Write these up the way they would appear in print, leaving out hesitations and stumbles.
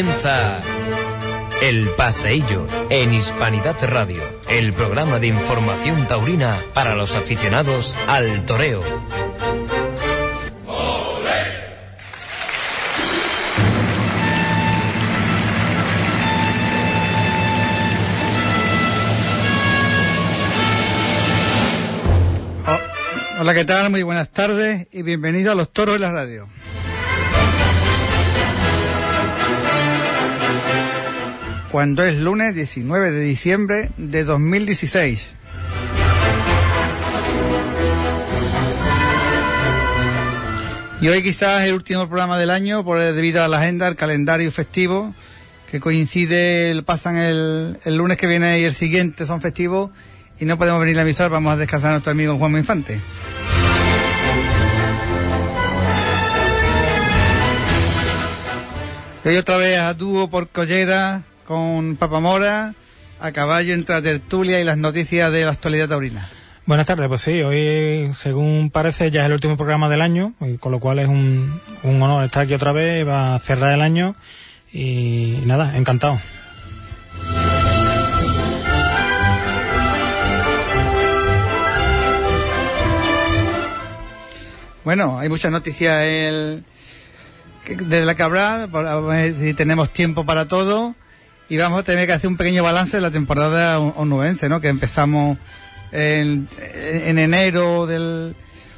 Comienza El Paseillo en Hispanidad Radio, el programa de información taurina para los aficionados al toreo. Hola, ¿qué tal? Muy buenas tardes y bienvenidos a Los Toros de la Radio. Cuando es lunes 19 de diciembre de 2016. Y hoy quizás el último programa del año debido a la agenda, el calendario festivo, que coincide, pasan el lunes que viene y el siguiente son festivos y no podemos venir a la emisora, vamos a descansar a nuestro amigo Juanma Infante. Hoy otra vez a dúo por Collera con Papamora, a caballo entre la tertulia y las noticias de la actualidad taurina. Buenas tardes, pues sí, hoy según parece ya es el último programa del año, y con lo cual es un honor estar aquí otra vez, va a cerrar el año y nada, encantado. Bueno, hay muchas noticias desde la que hablar, a ver si tenemos tiempo para todo. Y vamos a tener que hacer un pequeño balance de la temporada onubense, ¿no? Que empezamos en enero el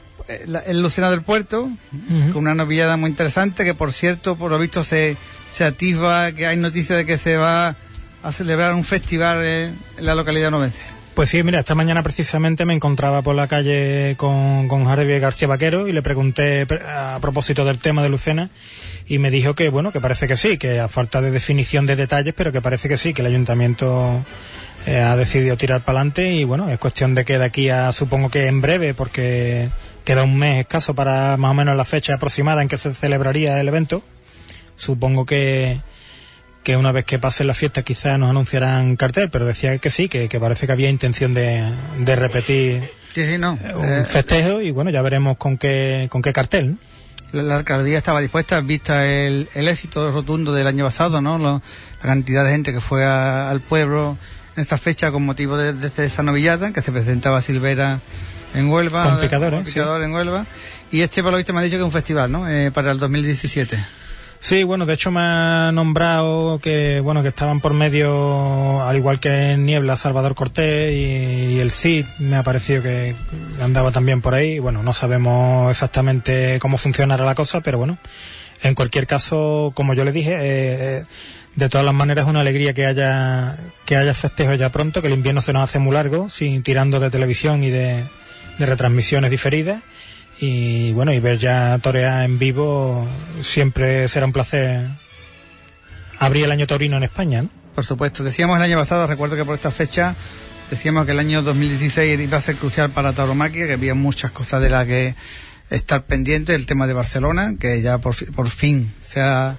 Lucena del Puerto, con una novillada muy interesante, que por cierto, por lo visto se atisba que hay noticias de que se va a celebrar un festival en la localidad onubense. Pues sí, mira, esta mañana precisamente me encontraba por la calle con Javier García Vaquero y le pregunté a propósito del tema de Lucena y me dijo que, bueno, que parece que sí, que a falta de definición de detalles, pero que parece que sí, que el ayuntamiento ha decidido tirar para adelante y, bueno, es cuestión de que de aquí a, supongo que en breve, porque queda un mes escaso para más o menos la fecha aproximada en que se celebraría el evento, supongo que una vez que pasen las fiestas quizás nos anunciarán cartel, pero decía que sí, que parece que había intención de repetir un festejo y bueno, ya veremos con qué cartel, ¿no? La alcaldía estaba dispuesta, vista el éxito rotundo del año pasado, ¿no? La cantidad de gente que fue al pueblo en esta fecha con motivo de esa novillada, que se presentaba Silvera en Huelva, con Picador en Huelva, y por lo visto me ha dicho que es un festival, ¿no? Para el 2017. Sí, bueno, de hecho me ha nombrado que estaban por medio, al igual que en Niebla, Salvador Cortés y el Cid, me ha parecido que andaba también por ahí. Bueno, no sabemos exactamente cómo funcionará la cosa, pero bueno, en cualquier caso, como yo le dije, de todas las maneras es una alegría que haya festejos ya pronto, que el invierno se nos hace muy largo, tirando de televisión y de retransmisiones diferidas. Y bueno, y ver ya torear en vivo siempre será un placer abrir el año taurino en España, ¿no? Por supuesto, decíamos el año pasado, recuerdo que por esta fecha decíamos que el año 2016 iba a ser crucial para tauromaquia, que había muchas cosas de las que estar pendiente, el tema de Barcelona, que ya por fin se ha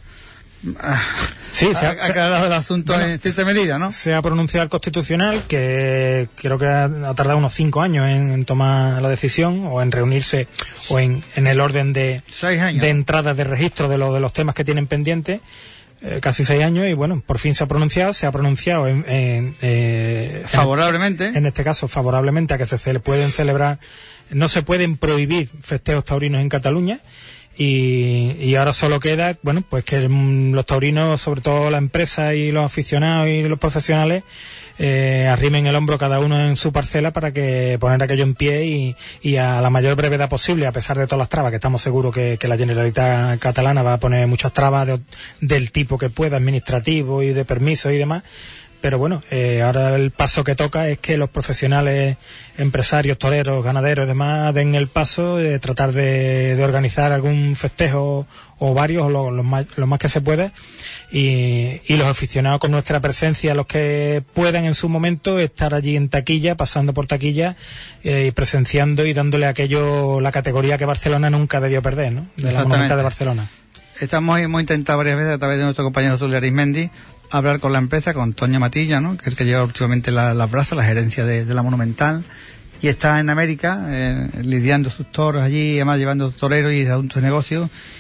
aclarado el asunto, bueno, en cierta medida, ¿no? Se ha pronunciado el Constitucional, que creo que ha tardado unos 5 años en tomar la decisión, o en reunirse, o en el orden de entrada de registro de los temas que tienen pendientes, casi 6 años, y bueno, por fin se ha pronunciado favorablemente, en este caso favorablemente a que se pueden celebrar, no se pueden prohibir festejos taurinos en Cataluña. Y ahora solo queda, bueno, pues que los taurinos, sobre todo la empresa y los aficionados y los profesionales, arrimen el hombro cada uno en su parcela para que poner aquello en pie y a la mayor brevedad posible, a pesar de todas las trabas, que estamos seguros que la Generalitat catalana va a poner muchas trabas del tipo que pueda, administrativo y de permisos y demás. Pero bueno, ahora el paso que toca es que los profesionales, empresarios, toreros, ganaderos y demás den el paso de tratar de organizar algún festejo o varios, o lo más que se pueda, y los aficionados con nuestra presencia, los que puedan en su momento estar allí en taquilla, pasando por taquilla y presenciando y dándole aquello la categoría que Barcelona nunca debió perder, ¿no? De la Monumental de Barcelona. Hemos intentado varias veces a través de nuestro compañero Zulio Arismendi hablar con la empresa, con Toño Matilla, ¿no? Que es el que lleva últimamente las brasas, la gerencia de la Monumental, y está en América lidiando sus toros allí, además llevando toreros y asuntos de negocio,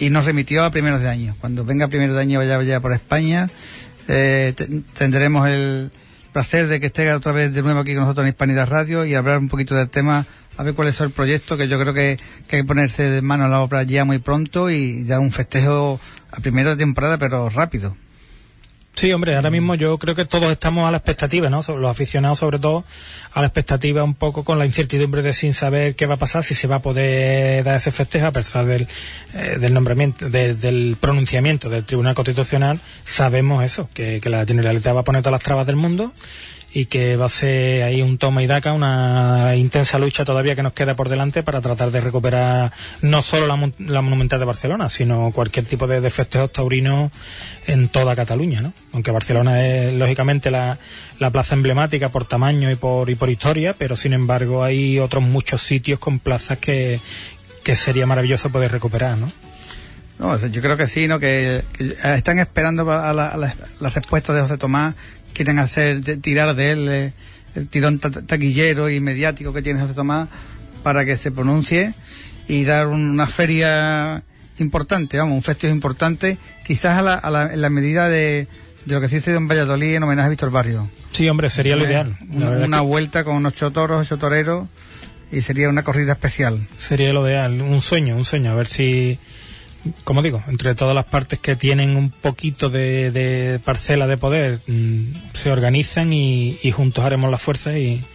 y nos remitió a primeros de año. Cuando venga primero de año vaya por España, tendremos el placer de que esté otra vez de nuevo aquí con nosotros en Hispanidad Radio y hablar un poquito del tema, a ver cuál es el proyecto, que yo creo que hay que ponerse de mano a la obra ya muy pronto y dar un festejo a primera temporada, pero rápido. Sí, hombre, ahora mismo yo creo que todos estamos a la expectativa, ¿no? Los aficionados sobre todo a la expectativa, un poco con la incertidumbre de sin saber qué va a pasar, si se va a poder dar ese festejo a pesar del nombramiento, del pronunciamiento del Tribunal Constitucional. Sabemos eso, que la Generalitat va a poner todas las trabas del mundo y que va a ser ahí un toma y daca, una intensa lucha todavía que nos queda por delante para tratar de recuperar no solo la Monumental de Barcelona, sino cualquier tipo de festejos taurinos en toda Cataluña, ¿no? Aunque Barcelona es lógicamente la plaza emblemática por tamaño y por historia, pero sin embargo hay otros muchos sitios con plazas que sería maravilloso poder recuperar, ¿no? No, yo creo que sí, ¿no? Que están esperando a la respuesta de José Tomás. Quieren tirar de él el tirón taquillero y mediático que tiene José Tomás para que se pronuncie y dar una feria importante, un festival importante, quizás en la medida de lo que se hizo en Valladolid en homenaje a Víctor Barrio. Sí, hombre, sería lo ideal. Una vuelta con 8 toros, 8 toreros, y sería una corrida especial. Sería lo ideal, un sueño, a ver si, como digo, entre todas las partes que tienen un poquito de parcela de poder, se organizan y juntos haremos la fuerza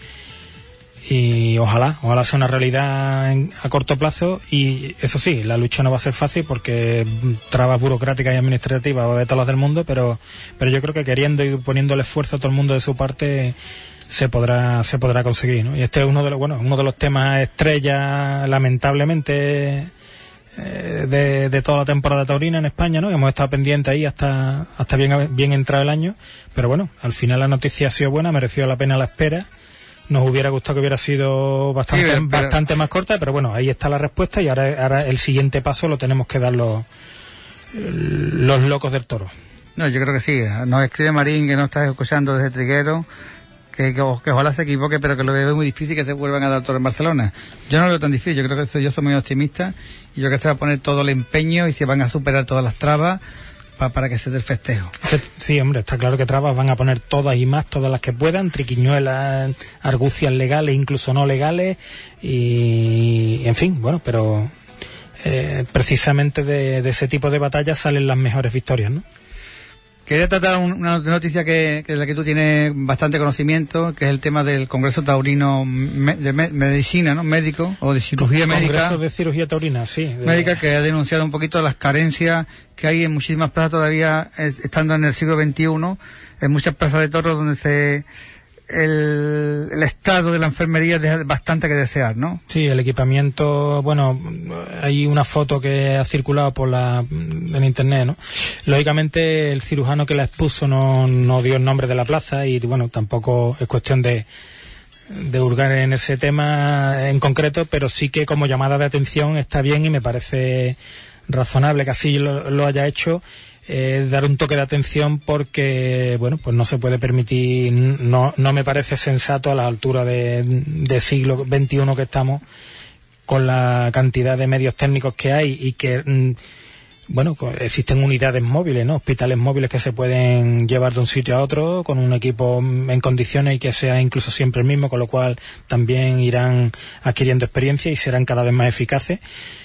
y ojalá sea una realidad a corto plazo. Y eso sí, la lucha no va a ser fácil porque trabas burocráticas y administrativas va a haber todas las del mundo, pero yo creo que queriendo y poniendo el esfuerzo a todo el mundo de su parte se podrá conseguir, ¿no? Y este es uno de los temas estrella, lamentablemente, de toda la temporada taurina en España, ¿no? Hemos estado pendientes ahí hasta bien entrado el año, pero bueno, al final la noticia ha sido buena, mereció la pena la espera. Nos hubiera gustado que hubiera sido bastante más corta, pero bueno, ahí está la respuesta y ahora el siguiente paso lo tenemos que dar los locos del toro. No, yo creo que sí. Nos escribe Marín, que no está escuchando desde Triguero, que ojalá se equivoque, pero que lo veo muy difícil que se vuelvan a dar toro en Barcelona. Yo no lo veo tan difícil, yo creo que yo soy muy optimista y yo creo que se va a poner todo el empeño y se van a superar todas las trabas para que se dé el festejo. Sí, hombre, está claro que trabas van a poner todas y más, todas las que puedan, triquiñuelas, argucias legales, incluso no legales, y en fin, bueno, pero precisamente de ese tipo de batallas salen las mejores victorias, ¿no? Quería tratar una noticia de la que tú tienes bastante conocimiento, que es el tema del Congreso Taurino de Medicina, ¿no? Médico, o de cirugía médica. Congreso de cirugía taurina, sí. Médica, que ha denunciado un poquito las carencias que hay en muchísimas plazas todavía, estando en el siglo XXI, en muchas plazas de toros donde el estado de la enfermería deja bastante que desear, ¿no? Sí, el equipamiento, bueno, hay una foto que ha circulado en internet, ¿no? Lógicamente el cirujano que la expuso no dio el nombre de la plaza y bueno, tampoco es cuestión de hurgar en ese tema en concreto, pero sí que como llamada de atención está bien y me parece razonable que así lo haya hecho. Dar un toque de atención porque, bueno, pues no se puede permitir, no me parece sensato a la altura de siglo XXI que estamos, con la cantidad de medios técnicos que hay y que, bueno, existen unidades móviles, ¿no? Hospitales móviles que se pueden llevar de un sitio a otro con un equipo en condiciones y que sea incluso siempre el mismo, con lo cual también irán adquiriendo experiencia y serán cada vez más eficaces.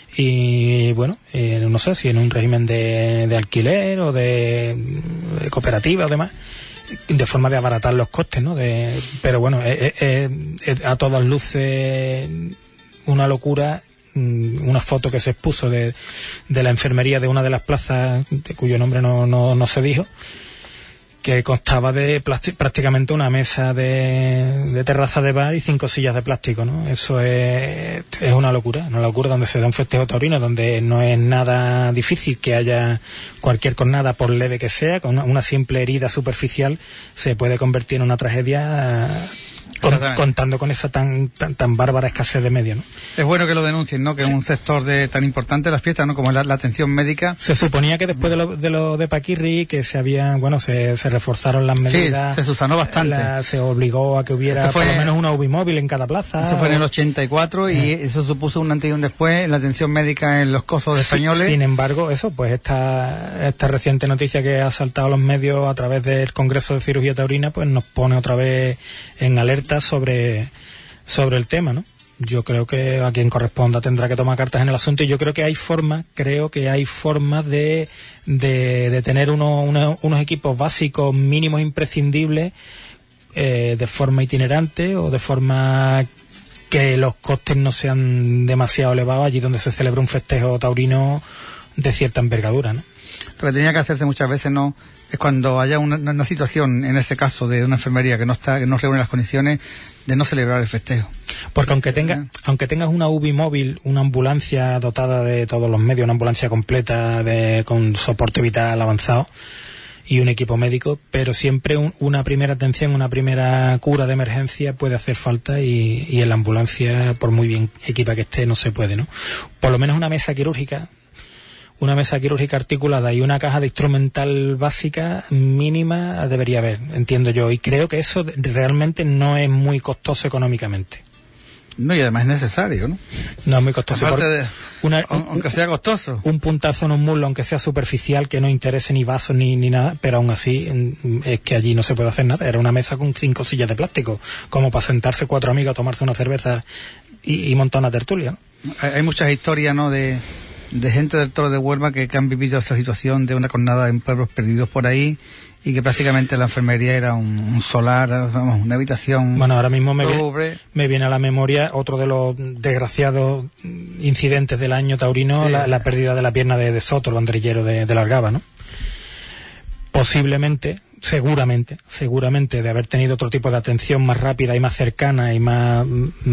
Y bueno, no sé si en un régimen de alquiler o de cooperativa o demás, de forma de abaratar los costes, ¿no? Pero bueno, a todas luces una locura. Una foto que se expuso de la enfermería de una de las plazas, de cuyo nombre no se dijo, que constaba de prácticamente una mesa de terraza de bar y 5 sillas de plástico, ¿no? Eso es una locura donde se da un festejo taurino, donde no es nada difícil que haya cualquier cornada, por leve que sea, con una simple herida superficial se puede convertir en una tragedia contando con esa tan bárbara escasez de medios, ¿no? Es bueno que lo denuncien, ¿no? Que es un sector tan importante de las fiestas, ¿no? Como la atención médica. Se suponía que después de lo de Paquirri, que se reforzaron las medidas. Sí, se subsanó bastante. Se obligó a que hubiera por lo menos una UBI móvil en cada plaza. Eso fue en el 84 y eso supuso un antes y un después en la atención médica en los cosos españoles. Sin embargo, esta reciente noticia que ha saltado a los medios a través del Congreso de Cirugía Taurina, pues nos pone otra vez en alerta sobre el tema, ¿no? Yo creo que a quien corresponda tendrá que tomar cartas en el asunto, y yo creo que hay formas de tener unos equipos básicos mínimos imprescindibles de forma itinerante o de forma que los costes no sean demasiado elevados allí donde se celebra un festejo taurino de cierta envergadura, ¿no? Lo que tenía que hacerse muchas veces no es cuando haya una situación, en este caso de una enfermería que no reúne las condiciones, de no celebrar el festejo. Porque aunque tengas una UBI móvil, una ambulancia dotada de todos los medios, una ambulancia completa con soporte vital avanzado y un equipo médico, pero siempre una primera atención, una primera cura de emergencia puede hacer falta, y en la ambulancia, por muy bien equipada que esté, no se puede, ¿no? Por lo menos una mesa quirúrgica articulada y una caja de instrumental básica mínima debería haber, entiendo yo, y creo que eso realmente no es muy costoso económicamente. No, y además es necesario, ¿no? No es muy costoso. Aunque sea costoso. Un puntazo en un muslo, aunque sea superficial, que no interese ni vasos ni nada, pero aún así es que allí no se puede hacer nada. Era una mesa con 5 sillas de plástico, como para sentarse 4 amigos a tomarse una cerveza y montar una tertulia, ¿no? Hay muchas historias, ¿no?, de gente del Toro de Huelva que han vivido esta situación de una jornada en pueblos perdidos por ahí, y que prácticamente la enfermería era un solar, vamos, una habitación. Bueno, ahora mismo me viene a la memoria otro de los desgraciados incidentes del año taurino, sí. la pérdida de la pierna de Soto, el banderillero de Largaba, ¿no? Posiblemente, seguramente, de haber tenido otro tipo de atención más rápida y más cercana y más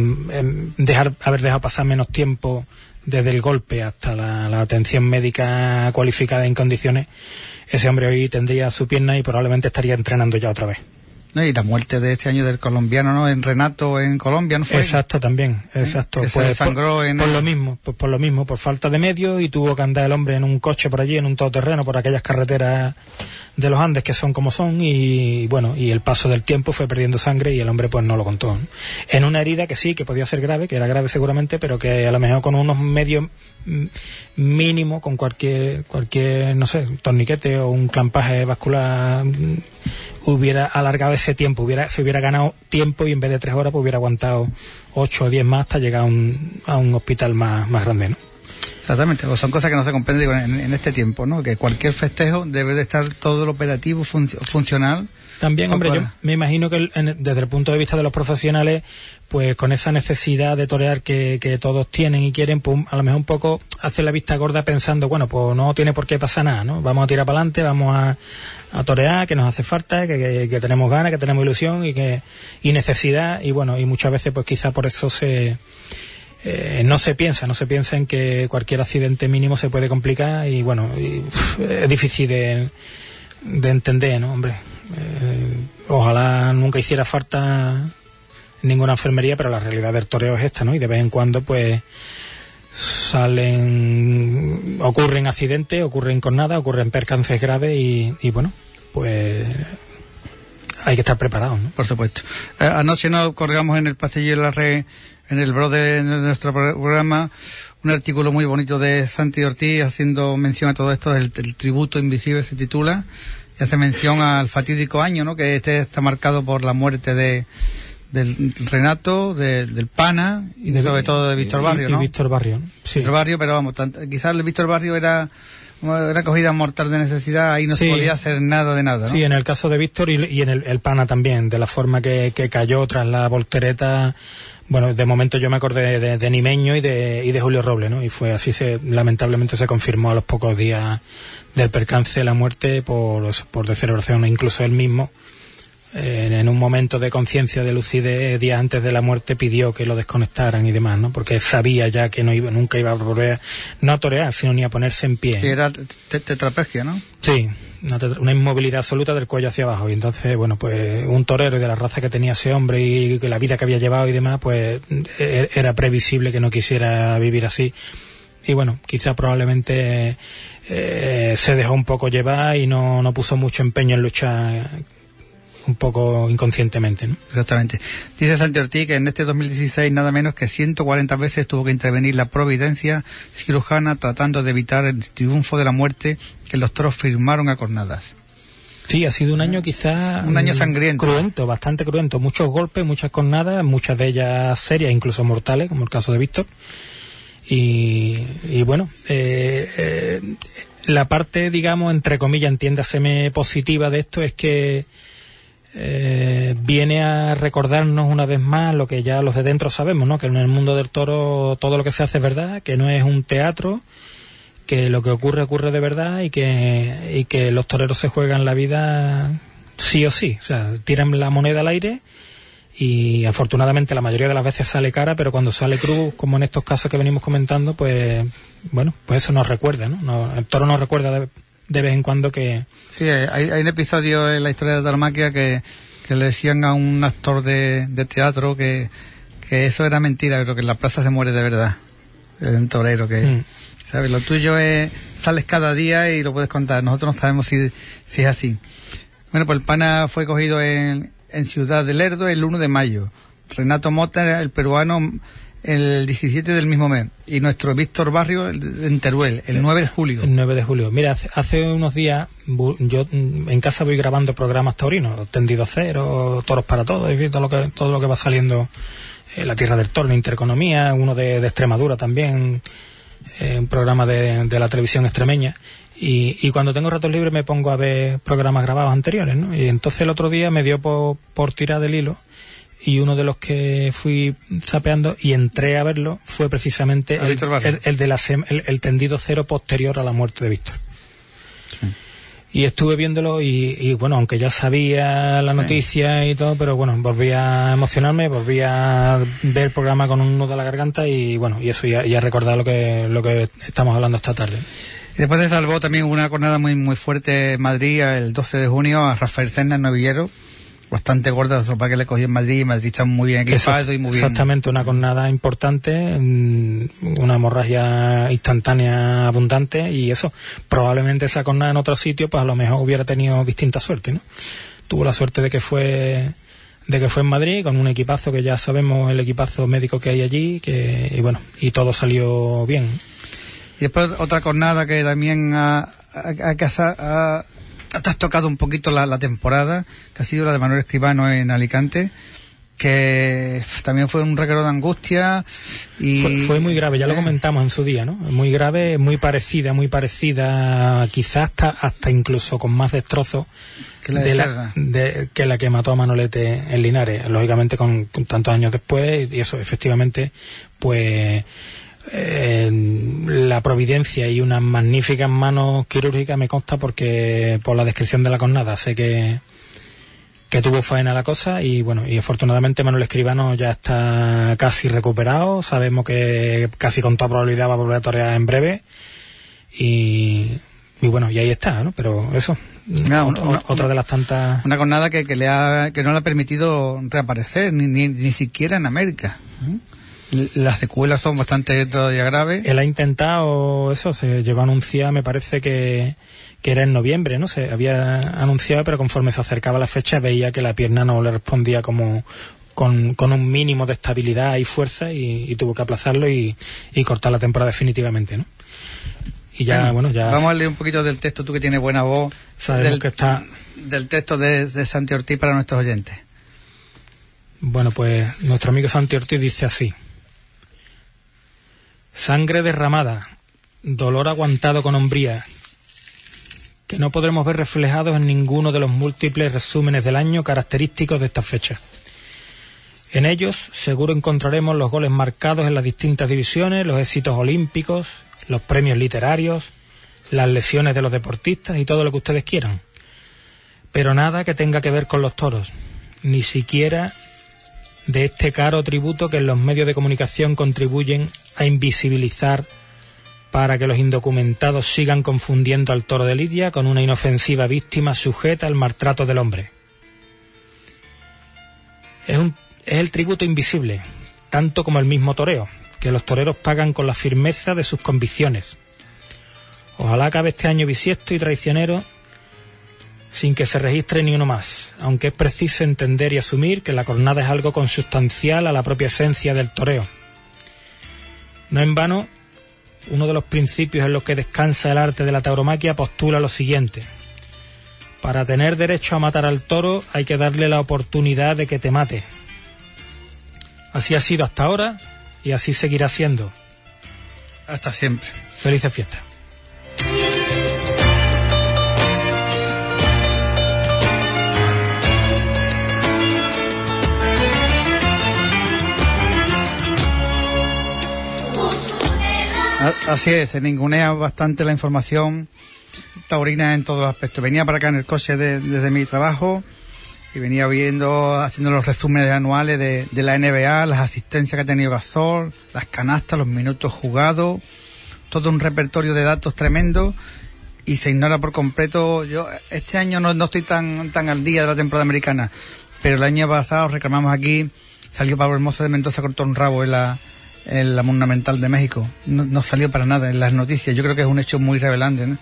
haber dejado pasar menos tiempo desde el golpe hasta la atención médica cualificada en condiciones, ese hombre hoy tendría su pierna y probablemente estaría entrenando ya otra vez. No, y la muerte de este año del colombiano, ¿no?, en Renato, en Colombia, ¿no fue? Exacto, también, exacto. Que se desangró por lo mismo, por falta de medios, y tuvo que andar el hombre en un coche por allí, en un todoterreno, por aquellas carreteras de los Andes que son como son, y bueno, y el paso del tiempo fue perdiendo sangre y el hombre pues no lo contó, ¿no? En una herida que sí, que podía ser grave, que era grave seguramente, pero que a lo mejor con unos medios mínimos, con cualquier, no sé, torniquete o un clampaje vascular, hubiera alargado ese tiempo, se hubiera ganado tiempo, y en vez de 3 horas pues hubiera aguantado 8 o 10 más hasta llegar a un hospital más grande, ¿no? Exactamente, pues son cosas que no se comprenden en este tiempo, ¿no? Que cualquier festejo debe de estar todo lo operativo funcional. También, hombre, yo me imagino que desde el punto de vista de los profesionales, pues con esa necesidad de torear que todos tienen y quieren, pues a lo mejor un poco hacer la vista gorda pensando, bueno, pues no tiene por qué pasar nada, ¿no? Vamos a tirar para adelante, vamos a torear, que nos hace falta, que tenemos ganas, que tenemos ilusión y necesidad, y bueno, y muchas veces pues quizá por eso no se piensa en que cualquier accidente mínimo se puede complicar, y bueno, es difícil de entender, ¿no, hombre? Ojalá nunca hiciera falta ninguna enfermería, pero la realidad del toreo es esta, ¿no? Y de vez en cuando pues ocurren accidentes, ocurren cornadas, ocurren percances graves, y bueno, pues hay que estar preparados, ¿no? Por supuesto. Anoche nos colgamos en el pasillo de la red, en el blog de nuestro programa, un artículo muy bonito de Santi Ortiz haciendo mención a todo esto, el tributo invisible se titula, y hace mención al fatídico año, ¿no?, que está marcado por la muerte del Renato, del Pana, y sobre todo de Víctor Barrio, ¿no? Y Víctor Barrio, sí. Víctor Barrio, pero vamos, quizás el Víctor Barrio era cogida mortal de necesidad, ahí no se podía hacer nada de nada, ¿no? Sí, en el caso de Víctor y en el Pana también, de la forma que cayó tras la voltereta. Bueno, de momento yo me acordé de Nimeño y de Julio Robles, ¿no? Y fue así, lamentablemente se confirmó a los pocos días del percance la muerte por descerebración. Incluso él mismo, en un momento de conciencia, de lucidez, días antes de la muerte, pidió que lo desconectaran y demás, ¿no? Porque sabía ya que nunca iba a volver, no a torear, sino ni a ponerse en pie. Y era tetraplegia, ¿no? Sí, una inmovilidad absoluta del cuello hacia abajo. Y entonces, bueno, pues un torero y de la raza que tenía ese hombre y la vida que había llevado y demás, pues era previsible que no quisiera vivir así. Y bueno, quizá probablemente se dejó un poco llevar y no puso mucho empeño en luchar, un poco inconscientemente, ¿no? Exactamente. Dice Santi Ortiz que en este 2016 nada menos que 140 veces tuvo que intervenir la providencia cirujana tratando de evitar el triunfo de la muerte que los toros firmaron a cornadas. Sí, ha sido un año quizás... Un año sangriento. Cruento, bastante cruento. Muchos golpes, muchas cornadas, muchas de ellas serias, incluso mortales, como el caso de Víctor. Y bueno, la parte, digamos, entre comillas, entiéndaseme, positiva de esto es que viene a recordarnos una vez más lo que ya los de dentro sabemos, ¿no? Que en el mundo del toro todo lo que se hace es verdad, que no es un teatro, que lo que ocurre de verdad y que los toreros se juegan la vida sí o sí, o sea, tiran la moneda al aire y afortunadamente la mayoría de las veces sale cara, pero cuando sale cruz, como en estos casos que venimos comentando, pues bueno, pues eso nos recuerda, ¿no? El toro nos recuerda de vez en cuando que... Sí, hay un episodio en la historia de tauromaquia que le decían a un actor de teatro que eso era mentira, pero que en la plaza se muere de verdad. Es un torero que... ¿Sabes? Lo tuyo es... Sales cada día y lo puedes contar. Nosotros no sabemos si es así. Bueno, pues el pana fue cogido en Ciudad del Lerdo el 1 de mayo. Renato Mota, el peruano, el 17 del mismo mes. Y nuestro Víctor Barrio en Teruel, el 9 de julio. El 9 de julio. Mira, hace unos días yo en casa voy grabando programas taurinos, Tendido Cero, Toros para Todos, todo lo que va saliendo en la Tierra del Toro, Intereconomía, uno de Extremadura también, un programa de la televisión extremeña. Y cuando tengo ratos libres me pongo a ver programas grabados anteriores, ¿no? Y entonces el otro día me dio por tirar del hilo y uno de los que fui zapeando y entré a verlo fue precisamente el tendido cero posterior a la muerte de Víctor. Sí. Y estuve viéndolo y bueno, aunque ya sabía la noticia y todo, pero bueno, volví a emocionarme, volví a ver el programa con un nudo a la garganta y bueno, y eso ya recordar lo que estamos hablando esta tarde. Y después se salvó también una jornada muy muy fuerte en Madrid el 12 de junio a Rafael Cerna, novillero, bastante gorda, la sopa que le cogió en Madrid, y Madrid está muy bien equipado y muy bien. Exactamente, una jornada importante, una hemorragia instantánea abundante y eso, probablemente esa jornada en otro sitio, pues a lo mejor hubiera tenido distinta suerte, ¿no? Tuvo la suerte de que fue en Madrid, con un equipazo que ya sabemos, el equipazo médico que hay allí, y bueno, y todo salió bien. Y después otra jornada que también te has tocado un poquito la temporada, que ha sido la de Manuel Escribano en Alicante, que también fue un reguero de angustia y... Fue muy grave, ya lo comentamos en su día, ¿no? Muy grave, muy parecida, quizás hasta incluso con más destrozos que la que mató a Manolete en Linares, lógicamente con tantos años después, y eso, efectivamente, pues... la providencia y unas magníficas manos quirúrgicas me consta porque por la descripción de la cornada sé que tuvo faena la cosa y bueno, y afortunadamente Manuel Escribano ya está casi recuperado, sabemos que casi con toda probabilidad va a volver a torear en breve y bueno, y ahí está, ¿no? Pero eso, otra de las tantas... Una cornada que no le ha permitido reaparecer ni siquiera en América, ¿eh? Las secuelas son bastante todavía graves. Él ha intentado eso, se llegó a anunciar, me parece que era en noviembre, ¿no? Se había anunciado, pero conforme se acercaba la fecha veía que la pierna no le respondía como con un mínimo de estabilidad y fuerza y tuvo que aplazarlo y cortar la temporada definitivamente, ¿no? Y ya, bueno, ya... Vamos a leer un poquito del texto, tú que tienes buena voz, del texto de Santi Ortiz para nuestros oyentes. Bueno, pues nuestro amigo Santi Ortiz dice así: sangre derramada, dolor aguantado con hombría, que no podremos ver reflejados en ninguno de los múltiples resúmenes del año característicos de esta fecha. En ellos seguro encontraremos los goles marcados en las distintas divisiones, los éxitos olímpicos, los premios literarios, las lesiones de los deportistas y todo lo que ustedes quieran. Pero nada que tenga que ver con los toros, ni siquiera de este caro tributo que en los medios de comunicación contribuyen a invisibilizar para que los indocumentados sigan confundiendo al toro de Lidia con una inofensiva víctima sujeta al maltrato del hombre. Es el tributo invisible, tanto como el mismo toreo, que los toreros pagan con la firmeza de sus convicciones. Ojalá acabe este año bisiesto y traicionero sin que se registre ni uno más, aunque es preciso entender y asumir que la cornada es algo consustancial a la propia esencia del toreo. No en vano, uno de los principios en los que descansa el arte de la tauromaquia postula lo siguiente: para tener derecho a matar al toro hay que darle la oportunidad de que te mate. Así ha sido hasta ahora y así seguirá siendo. Hasta siempre. Felices fiestas. Así es, se ningunea bastante la información taurina en todos los aspectos. Venía para acá en el coche desde mi trabajo y venía haciendo los resúmenes anuales de la NBA, las asistencias que ha tenido Gasol, las canastas, los minutos jugados, todo un repertorio de datos tremendo, y se ignora por completo. Yo este año no estoy tan al día de la temporada americana, pero el año pasado reclamamos aquí, salió Pablo Hermoso de Mendoza, cortó un rabo en la Monumental de México. No salió para nada en las noticias. Yo creo que es un hecho muy revelante, ¿no?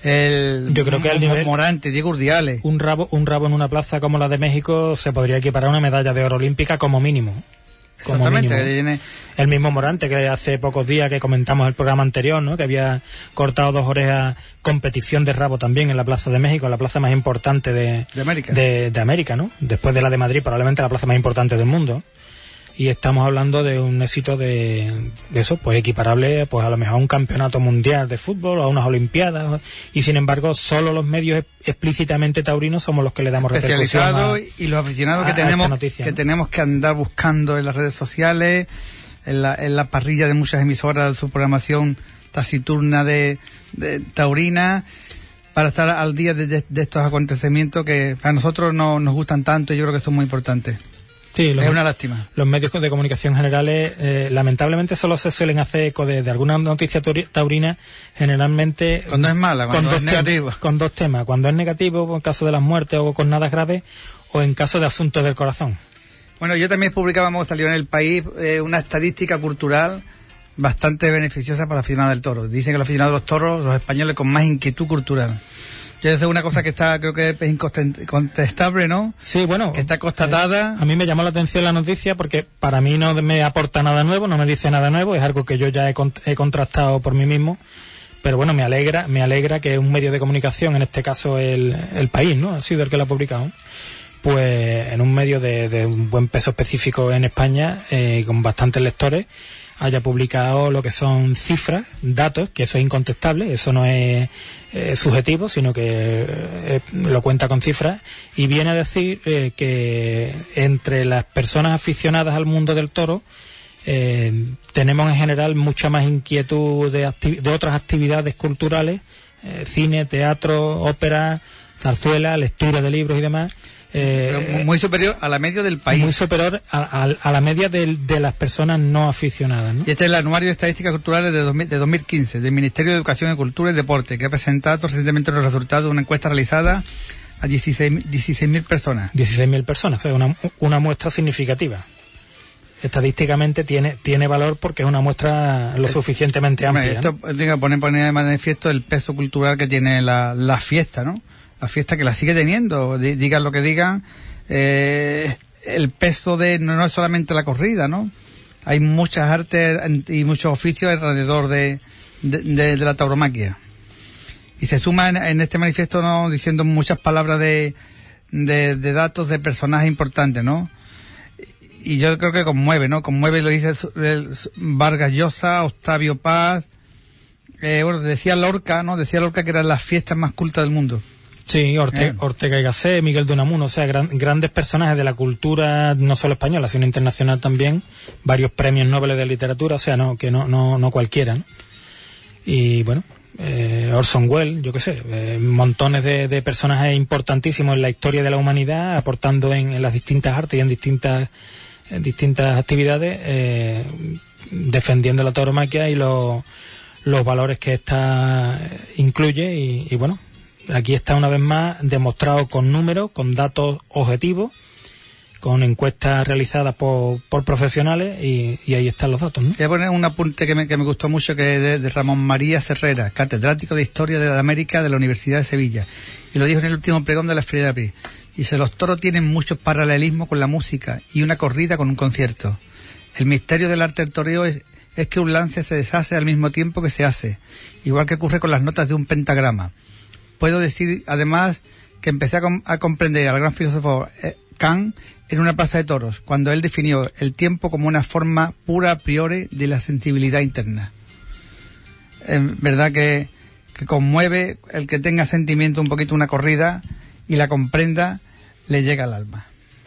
Yo creo que al nivel Morante, Diego Urdiales. Un rabo en una plaza como la de México se podría equiparar a una medalla de oro olímpica como mínimo. Exactamente. El mismo Morante, que hace pocos días que comentamos el programa anterior, ¿no?, que había cortado 2 orejas, competición de rabo también en la Plaza de México, la plaza más importante de América. De América, ¿no? Después de la de Madrid, probablemente la plaza más importante del mundo. Y estamos hablando de un éxito de eso, pues equiparable pues a lo mejor a un campeonato mundial de fútbol o a unas olimpiadas, y sin embargo solo los medios explícitamente taurinos somos los que le damos repercusión y los aficionados que tenemos que andar buscando en las redes sociales, en la parrilla de muchas emisoras de su programación taciturna de taurina, para estar al día de estos acontecimientos que a nosotros no nos gustan tanto, y yo creo que son muy importantes. Sí, es una lástima. Los medios de comunicación generales lamentablemente solo se suelen hacer eco de alguna noticia taurina, generalmente cuando es mala, cuando es negativa. Con 2 temas: cuando es negativo, en caso de las muertes o con nada grave, o en caso de asuntos del corazón. Bueno, yo también publicábamos, salió en El País, una estadística cultural bastante beneficiosa para los aficionados del toro. Dicen que los aficionados de los toros, los españoles con más inquietud cultural. Yo sé una cosa que creo que es incontestable, ¿no? Sí, bueno. Que está constatada. A mí me llamó la atención la noticia porque para mí no me aporta nada nuevo, no me dice nada nuevo, es algo que yo ya he contrastado por mí mismo. Pero bueno, me alegra que un medio de comunicación, en este caso el País, ¿no?, ha sido el que lo ha publicado, pues en un medio de un buen peso específico en España, con bastantes lectores, haya publicado lo que son cifras, datos, que eso es incontestable, eso no es subjetivo, sino que lo cuenta con cifras, y viene a decir que entre las personas aficionadas al mundo del toro tenemos en general mucha más inquietud de otras actividades culturales, cine, teatro, ópera, zarzuela, lectura de libros y demás. Pero muy superior a la media del país. Muy superior a la media de las personas no aficionadas, ¿no? Y este es el Anuario de Estadísticas Culturales de 2015 del Ministerio de Educación, Cultura y Deporte, que ha presentado recientemente los resultados de una encuesta realizada a 16.000 personas. 16.000 personas, o sea, una muestra significativa. Estadísticamente tiene valor porque es una muestra lo suficientemente amplia. Esto pone de manifiesto el peso cultural que tiene la fiesta, ¿no? La fiesta, que la sigue teniendo, digan lo que digan, el peso no es solamente la corrida, ¿no? Hay muchas artes y muchos oficios alrededor de la tauromaquia. Y se suma en este manifiesto, ¿no?, diciendo muchas palabras de datos de personajes importantes, ¿no? Y yo creo que conmueve, lo dice Vargas Llosa, Octavio Paz, decía Lorca que eran las fiestas más cultas del mundo. Sí, Ortega y Gasset, Miguel de Unamuno, o sea, grandes personajes de la cultura, no solo española, sino internacional también, varios premios Nobel de literatura, o sea, no cualquiera, ¿no? Y bueno, Orson Welles, yo qué sé, montones de personajes importantísimos en la historia de la humanidad, aportando en las distintas artes y en distintas actividades, defendiendo la tauromaquia y los valores que esta incluye y bueno, aquí está una vez más demostrado con números, con datos objetivos, con encuestas realizadas por profesionales y ahí están los datos, ¿no? Voy a poner un apunte que me gustó mucho, que es de Ramón María Cerrera, catedrático de Historia de América de la Universidad de Sevilla, y lo dijo en el último pregón de la Feria de Abril. Dice: los toros tienen muchos paralelismos con la música y una corrida con un concierto. El misterio del arte del toreo es que un lance se deshace al mismo tiempo que se hace, igual que ocurre con las notas de un pentagrama. Puedo decir además que empecé a comprender al gran filósofo Kant en una plaza de toros, cuando él definió el tiempo como una forma pura a priori de la sensibilidad interna. En verdad que conmueve el que tenga sentimiento un poquito una corrida y la comprenda, le llega al alma.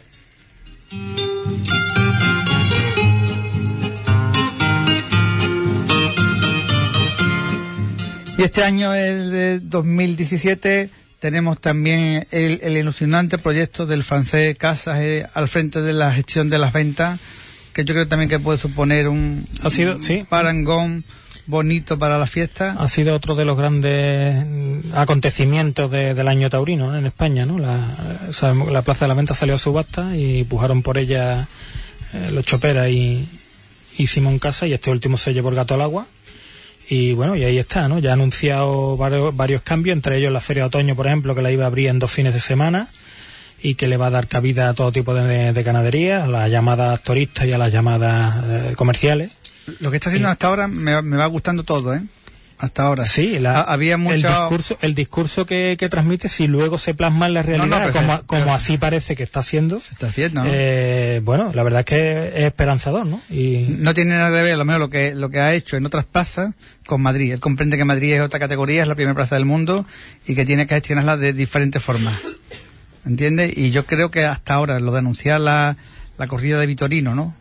Y este año, el de 2017, tenemos también el ilusionante proyecto del francés Casas al frente de la gestión de las ventas, que yo creo también que puede suponer un parangón bonito para la fiesta. Ha sido otro de los grandes acontecimientos del año taurino, ¿no?, en España, ¿no? La Plaza de la Venta salió a subasta y pujaron por ella los Chopera y Simón Casa, y este último se llevó el gato al agua. Y bueno, y ahí está, ¿no? Ya ha anunciado varios cambios, entre ellos la Feria de Otoño, por ejemplo, que la iba a abrir en 2 fines de semana y que le va a dar cabida a todo tipo de ganaderías, a las llamadas turistas y a las llamadas comerciales. Lo que está haciendo hasta ahora me va gustando todo, ¿eh? Hasta ahora. Sí, había mucho... el discurso que transmite, si luego se plasma en la realidad, como así parece que está haciendo. Se está haciendo, ¿no? Bueno, la verdad es que es esperanzador, ¿no? Y no tiene nada que ver, a lo mejor, lo que ha hecho en otras plazas con Madrid. Él comprende que Madrid es otra categoría, es la primera plaza del mundo y que tiene que gestionarla de diferentes formas. ¿Entiendes? Y yo creo que hasta ahora, lo de anunciar la corrida de Vitorino, ¿no?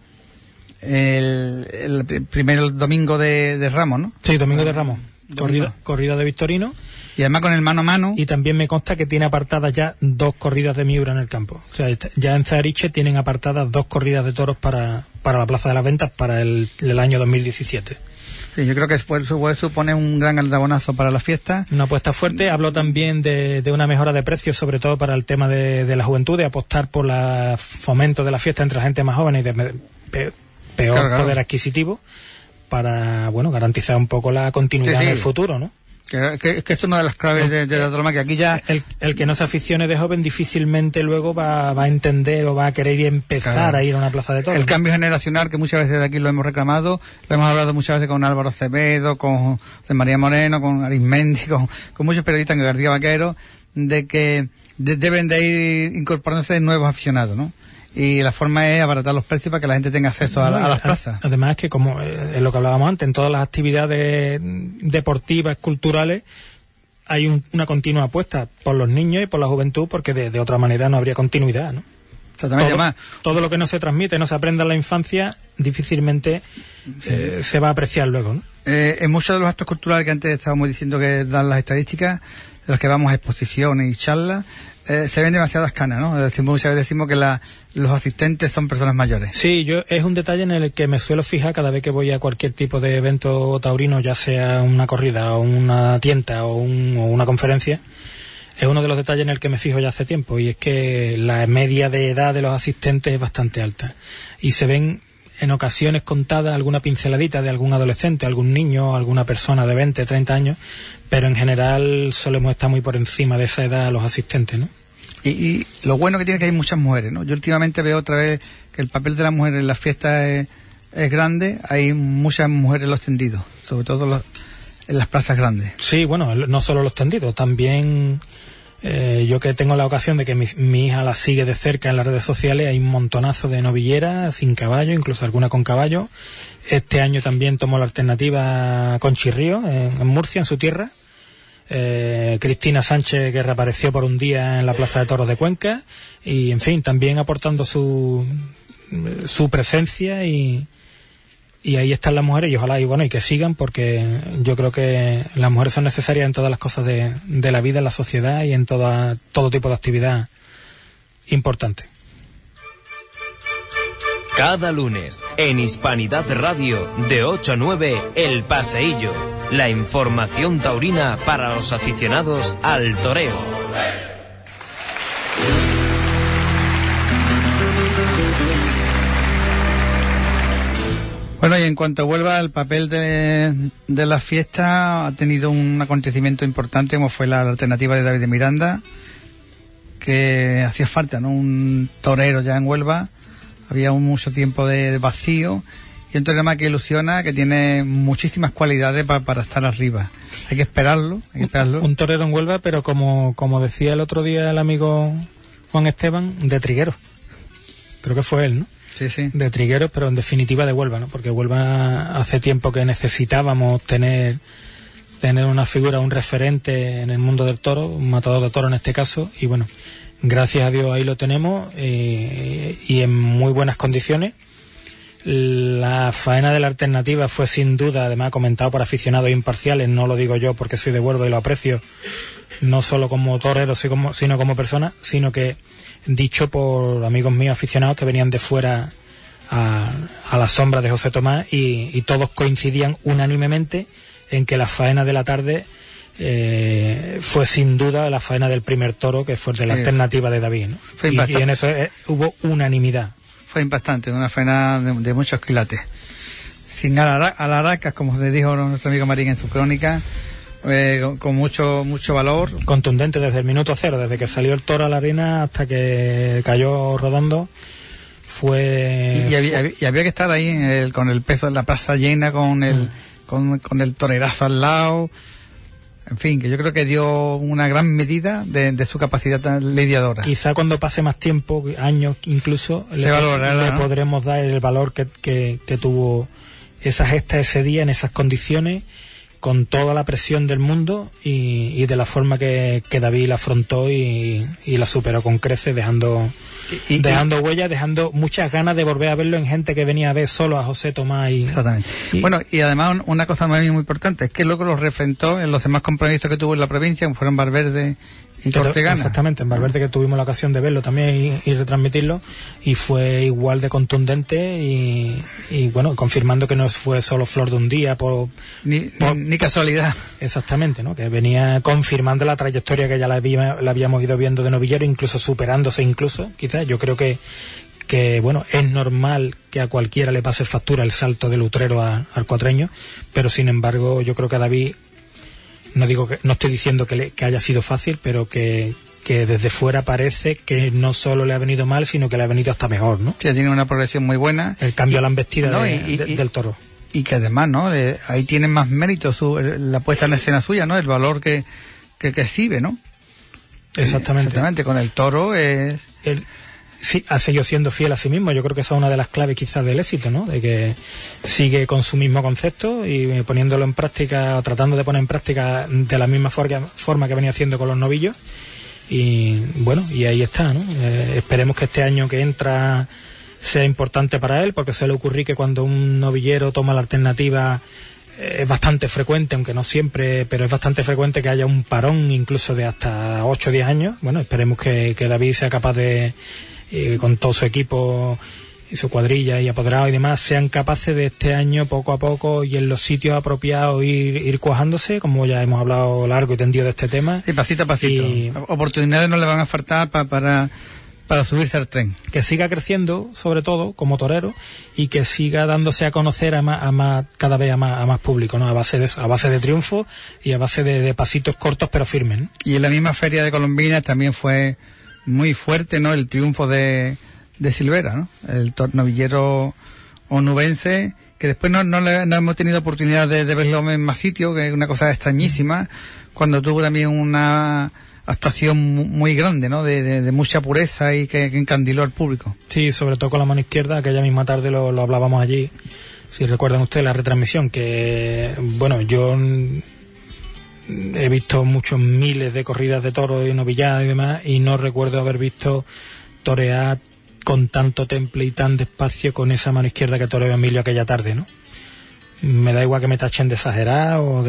El primer domingo de Ramos, ¿no? Sí, domingo de Ramos. Corrida de Victorino. Y además con el mano a mano. Y también me consta que tiene apartadas ya 2 corridas de Miura en el campo. O sea, ya en Zahariche tienen apartadas 2 corridas de toros para la Plaza de las Ventas para el año 2017. Sí, yo creo que eso supone un gran aldabonazo para la fiesta. Una apuesta fuerte. Habló también de una mejora de precios, sobre todo para el tema de la juventud, de apostar por el fomento de la fiesta entre la gente más joven y de peor poder adquisitivo, para garantizar un poco la continuidad en el futuro, ¿no? Que esto es una de las claves de la tauromaquia. Aquí ya el que no se aficione de joven difícilmente luego va a entender o va a querer empezar a ir a una plaza de toros. El cambio generacional, que muchas veces de aquí lo hemos reclamado, lo hemos hablado muchas veces con Álvaro Acevedo, con José María Moreno, con Arismendi, con muchos periodistas, con García Vaquero, de que deben de ir incorporándose nuevos aficionados, ¿no? Y la forma es abaratar los precios para que la gente tenga acceso a las plazas. Además es que, como es lo que hablábamos antes, en todas las actividades deportivas, culturales, hay una continua apuesta por los niños y por la juventud, porque de otra manera no habría continuidad, ¿no? Todo lo que no se transmite, no se aprenda en la infancia, difícilmente se va a apreciar luego, ¿no? En muchos de los actos culturales que antes estábamos diciendo que dan las estadísticas, de los que vamos a exposiciones y charlas, se ven demasiadas canas, ¿no? Muchas veces decimos que los asistentes son personas mayores. Sí, es un detalle en el que me suelo fijar cada vez que voy a cualquier tipo de evento taurino, ya sea una corrida o una tienda o una conferencia. Es uno de los detalles en el que me fijo ya hace tiempo, y es que la media de edad de los asistentes es bastante alta. Y se ven en ocasiones contadas alguna pinceladita de algún adolescente, algún niño, alguna persona de 20, 30 años, pero en general solemos estar muy por encima de esa edad los asistentes, ¿no? Y lo bueno que tiene es que hay muchas mujeres, ¿no? Yo últimamente veo otra vez que el papel de la mujer en las fiestas es grande. Hay muchas mujeres en los tendidos, sobre todo en las plazas grandes. Sí, bueno, no solo los tendidos, también yo que tengo la ocasión de que mi hija la sigue de cerca en las redes sociales, hay un montonazo de novilleras sin caballo, incluso alguna con caballo. Este año también tomó la alternativa con Chirrío, en Murcia, en su tierra. Cristina Sánchez, que reapareció por un día en la Plaza de Toros de Cuenca, y en fin, también aportando su presencia, y ahí están las mujeres, y ojalá y que sigan, porque yo creo que las mujeres son necesarias en todas las cosas de la vida, en la sociedad y en todo tipo de actividad importante. Cada lunes, en Hispanidad Radio, de 8 a 9, El Paseillo, la información taurina para los aficionados al toreo. Bueno, y en cuanto vuelva al papel de la fiesta, ha tenido un acontecimiento importante como fue la alternativa de David de Miranda, que hacía falta, ¿no? Un torero ya en Huelva, había mucho tiempo de vacío, y un torero más que ilusiona, que tiene muchísimas cualidades para estar arriba. Hay que esperarlo, Un torero en Huelva, pero como decía el otro día el amigo Juan Esteban, de trigueros. Creo que fue él, ¿no? Sí. De trigueros, pero en definitiva de Huelva, ¿no? Porque Huelva hace tiempo que necesitábamos tener una figura, un referente en el mundo del toro, un matador de toro en este caso, y bueno, gracias a Dios ahí lo tenemos, y en muy buenas condiciones. La faena de la alternativa fue sin duda, además comentado por aficionados imparciales, no lo digo yo porque soy de Huelva y lo aprecio, no solo como torero sino como persona, sino que dicho por amigos míos aficionados que venían de fuera a la sombra de José Tomás, y todos coincidían unánimemente en que la faena de la tarde fue sin duda la faena del primer toro, que fue de la alternativa de David, ¿no? Y en eso hubo unanimidad. Fue impactante, una faena de muchos quilates, sin alaracas, como le dijo nuestro amigo Marín en su crónica, con mucho valor. Contundente desde el minuto cero, desde que salió el toro a la arena hasta que cayó rodando. Y había que estar ahí con el peso de la plaza llena, con el torerazo al lado. En fin, que yo creo que dio una gran medida de su capacidad lidiadora. Quizá cuando pase más tiempo, años incluso, le podremos dar el valor que tuvo esa gesta ese día, en esas condiciones, con toda la presión del mundo, y de la forma que David la afrontó y la superó con creces, dejando huellas, dejando muchas ganas de volver a verlo en gente que venía a ver solo a José Tomás. Exactamente. Bueno, y además una cosa muy importante es que luego lo refrentó en los demás compromisos que tuvo en la provincia, como fueron Valverde y Cortegana. Exactamente, en Valverde, que tuvimos la ocasión de verlo también y retransmitirlo, y fue igual de contundente, y bueno, confirmando que no fue solo flor de un día ni casualidad. Exactamente, ¿no? Que venía confirmando la trayectoria que ya la habíamos ido viendo de novillero, incluso superándose quizás. Yo creo que bueno, es normal que a cualquiera le pase factura el salto del utrero al cuatreño, pero sin embargo yo creo que a David, no estoy diciendo que haya sido fácil, pero que desde fuera parece que no solo le ha venido mal, sino que le ha venido hasta mejor, ¿no? Sí, tiene una progresión muy buena. El cambio a la embestida del toro. Y que además, ¿no? Ahí tiene más mérito la puesta en escena suya, ¿no? El valor que exhibe, ¿no? Exactamente. Con el toro sí, ha seguido siendo fiel a sí mismo. Yo creo que esa es una de las claves quizás del éxito, ¿no? De que sigue con su mismo concepto y poniéndolo en práctica, o tratando de poner en práctica de la misma forma que venía haciendo con los novillos. Y bueno, y ahí está, ¿no? Esperemos que este año que entra sea importante para él, porque suele ocurrir que cuando un novillero toma la alternativa, es bastante frecuente, aunque no siempre, pero es bastante frecuente que haya un parón incluso de hasta 8 o 10 años. Bueno, esperemos que David sea capaz de, con todo su equipo y su cuadrilla y apoderado y demás, sean capaces de este año poco a poco y en los sitios apropiados ir cuajándose, como ya hemos hablado largo y tendido de este tema. Y pasito a pasito. Oportunidades no le van a faltar para subirse al tren. Que siga creciendo, sobre todo, como torero, y que siga dándose a conocer cada vez a más público, ¿no? A base de triunfo y a base de pasitos cortos pero firmes, ¿no? Y en la misma feria de Colombinas también fue muy fuerte, ¿no? El triunfo de Silvera, ¿no? El novillero onubense, que después no hemos tenido oportunidad de verlo en más sitios, que es una cosa extrañísima, cuando tuvo también una actuación muy grande, ¿no? De mucha pureza y que encandiló al público. Sí, sobre todo con la mano izquierda. Aquella misma tarde lo hablábamos allí, si recuerdan ustedes la retransmisión, que bueno, yo he visto muchos miles de corridas de toros y novilladas y demás, y no recuerdo haber visto torear con tanto temple y tan despacio con esa mano izquierda que toreó Emilio aquella tarde, ¿no? Me da igual que me tachen de exagerado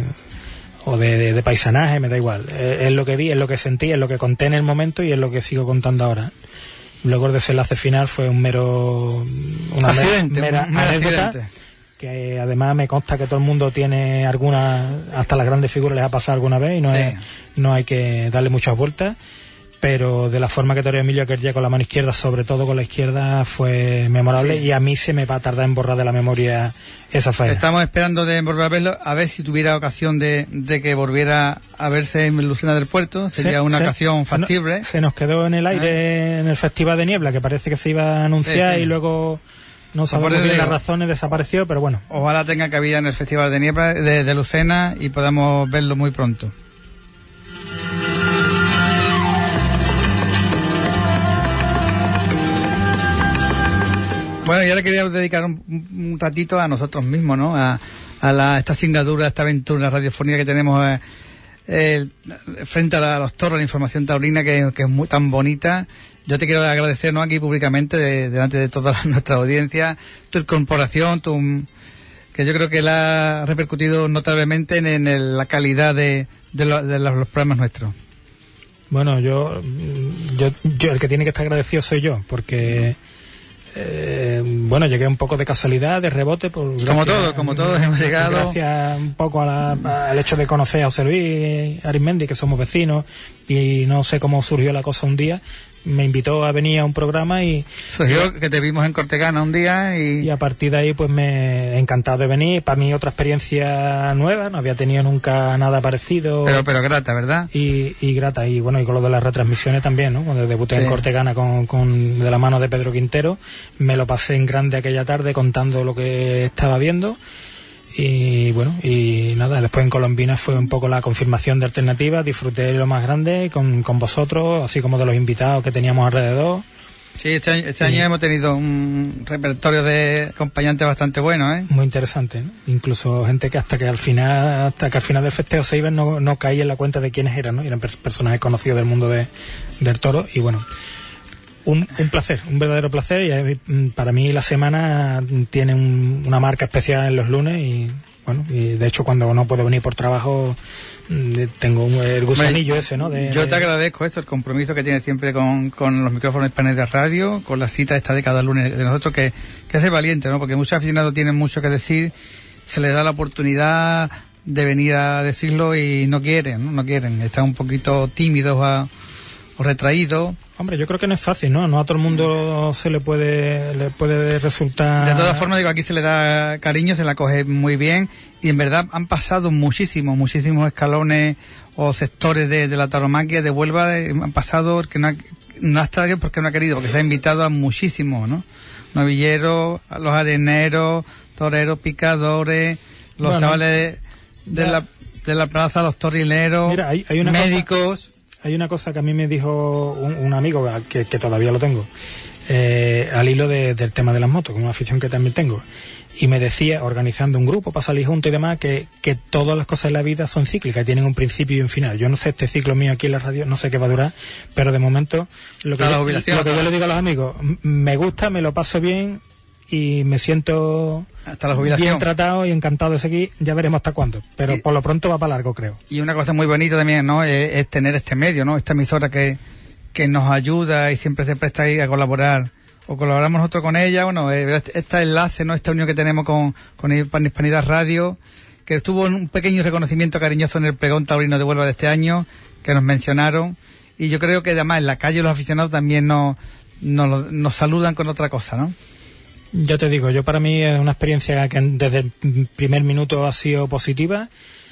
o de paisanaje, me da igual. Es lo que vi, es lo que sentí, es lo que conté en el momento y es lo que sigo contando ahora. Luego el desenlace final fue una mera anécdota, que además me consta que todo el mundo tiene alguna, hasta las grandes figuras les ha pasado alguna vez y no hay que darle muchas vueltas. Pero de la forma que toreó Emilio aquel día con la mano izquierda, sobre todo con la izquierda, fue memorable, y a mí se me va a tardar en borrar de la memoria esa faena. Estamos esperando de volver a verlo, a ver si tuviera ocasión de que volviera a verse en Lucena del Puerto. Sería una ocasión factible. Se nos quedó en el aire en el Festival de Niebla, que parece que se iba a anunciar y luego no sabemos bien las razones, desapareció, pero bueno. Ojalá tenga cabida en el Festival de Niebla de Lucena y podamos verlo muy pronto. Bueno, yo le quería dedicar un ratito a nosotros mismos, ¿no? A esta asignatura, a esta aventura radiofónica que tenemos frente a los toros, la información taurina, que es muy tan bonita. Yo te quiero agradecer, ¿no?, aquí públicamente, delante de toda nuestra audiencia, tu incorporación, que yo creo que la ha repercutido notablemente en la calidad de los programas nuestros. Bueno, yo el que tiene que estar agradecido soy yo, porque llegué un poco de casualidad, de rebote, como todos hemos llegado, gracias un poco al hecho de conocer a José Luis Arizmendi, que somos vecinos, y no sé cómo surgió la cosa un día. Me invitó a venir a un programa y surgió que te vimos en Cortegana un día y a partir de ahí pues me he encantado de venir. Para mí otra experiencia nueva, no había tenido nunca nada parecido, pero grata, ¿verdad? Y grata, y bueno, y con lo de las retransmisiones también, ¿no? Cuando debuté en Cortegana con de la mano de Pedro Quintero, me lo pasé en grande aquella tarde contando lo que estaba viendo. Y bueno, y nada, después en Colombina fue un poco la confirmación de Alternativa. Disfruté lo más grande con vosotros, así como de los invitados que teníamos alrededor. Sí, este año hemos tenido un repertorio de acompañantes bastante bueno, ¿eh? Muy interesante, ¿no? Incluso gente que hasta que al final del festejo se iban, no caía en la cuenta de quiénes eran, ¿no? Y eran personajes conocidos del mundo del toro. Y bueno, un placer, un verdadero placer, y para mí la semana tiene una marca especial en los lunes, y bueno, y de hecho cuando no puedo venir por trabajo tengo el gusanillo ese, ¿no? Yo te agradezco esto, el compromiso que tienes siempre con los micrófonos hispanes de radio, con la cita esta de cada lunes de nosotros, que hace valiente, ¿no? Porque muchos aficionados tienen mucho que decir, se les da la oportunidad de venir a decirlo y no quieren, están un poquito tímidos o retraídos. Hombre, yo creo que no es fácil, ¿no? No a todo el mundo le puede resultar. De todas formas, digo, aquí se le da cariño, se la coge muy bien, y en verdad han pasado muchísimos escalones o sectores de la tauromaquia de Huelva, han pasado que no ha estado bien porque no ha querido, porque se ha invitado a muchísimos, ¿no? Novilleros, a los areneros, toreros, picadores, los chavales de la plaza, los torileros, mira, hay una médicos. Hay una cosa que a mí me dijo un amigo, que todavía lo tengo, al hilo del tema de las motos, como una afición que también tengo, y me decía, organizando un grupo para salir juntos y demás, que todas las cosas en la vida son cíclicas, tienen un principio y un final. Yo no sé, este ciclo mío aquí en la radio, no sé qué va a durar, pero de momento lo que yo le digo a los amigos, me gusta, me lo paso bien y me siento hasta la jubilación bien tratado y encantado de seguir. Ya veremos hasta cuándo, pero por lo pronto va para largo, creo. Y una cosa muy bonita también, ¿no?, es tener este medio, ¿no?, esta emisora que nos ayuda y siempre se presta ahí a colaborar, o colaboramos nosotros con ella. Bueno, este enlace, ¿no?, esta unión que tenemos con Hispanidad Radio, que tuvo un pequeño reconocimiento cariñoso en el pregón taurino de Huelva de este año, que nos mencionaron, y yo creo que además en la calle los aficionados también nos saludan con otra cosa, ¿no? Yo te digo, para mí es una experiencia que desde el primer minuto ha sido positiva.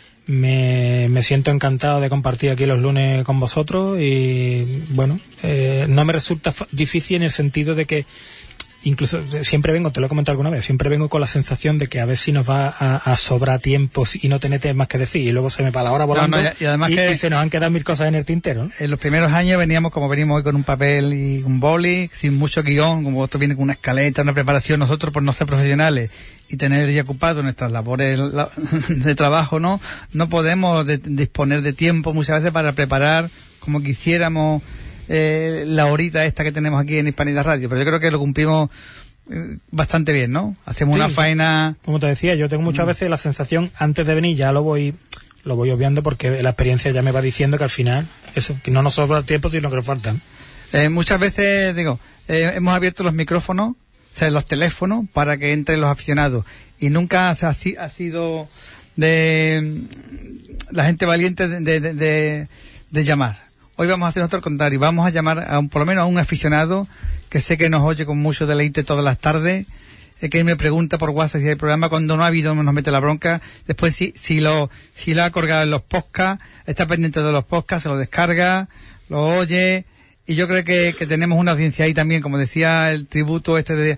Me siento encantado de compartir aquí los lunes con vosotros, y bueno, no me resulta difícil en el sentido de que incluso siempre vengo, te lo he comentado alguna vez, siempre vengo con la sensación de que a ver si nos va a sobrar tiempo y no tener más que decir, y luego se me va la hora volando, y además y se nos han quedado 1000 cosas en el tintero, ¿no? En los primeros años veníamos como venimos hoy, con un papel y un boli, sin mucho guión, como vosotros vienen con una escaleta, una preparación. Nosotros, por no ser profesionales y tener ya ocupado nuestras labores de trabajo, no podemos disponer de tiempo muchas veces para preparar como quisiéramos la horita esta que tenemos aquí en Hispanidad Radio, pero yo creo que lo cumplimos bastante bien, ¿no? Hacemos una faena. Como te decía, yo tengo muchas veces la sensación, antes de venir ya lo voy obviando, porque la experiencia ya me va diciendo que al final eso, que no nos sobra el tiempo, sino que nos faltan. Muchas veces, hemos abierto los micrófonos los teléfonos para que entren los aficionados. Y nunca ha sido de la gente valiente de llamar. Hoy vamos a hacer otro contrario. Vamos a llamar por lo menos a un aficionado que sé que nos oye con mucho deleite todas las tardes, que me pregunta por WhatsApp si hay programa. Cuando no ha habido nos mete la bronca. Después si lo ha colgado en los podcasts, está pendiente de los podcasts, se lo descarga, lo oye. Y yo creo que tenemos una audiencia ahí también, como decía el tributo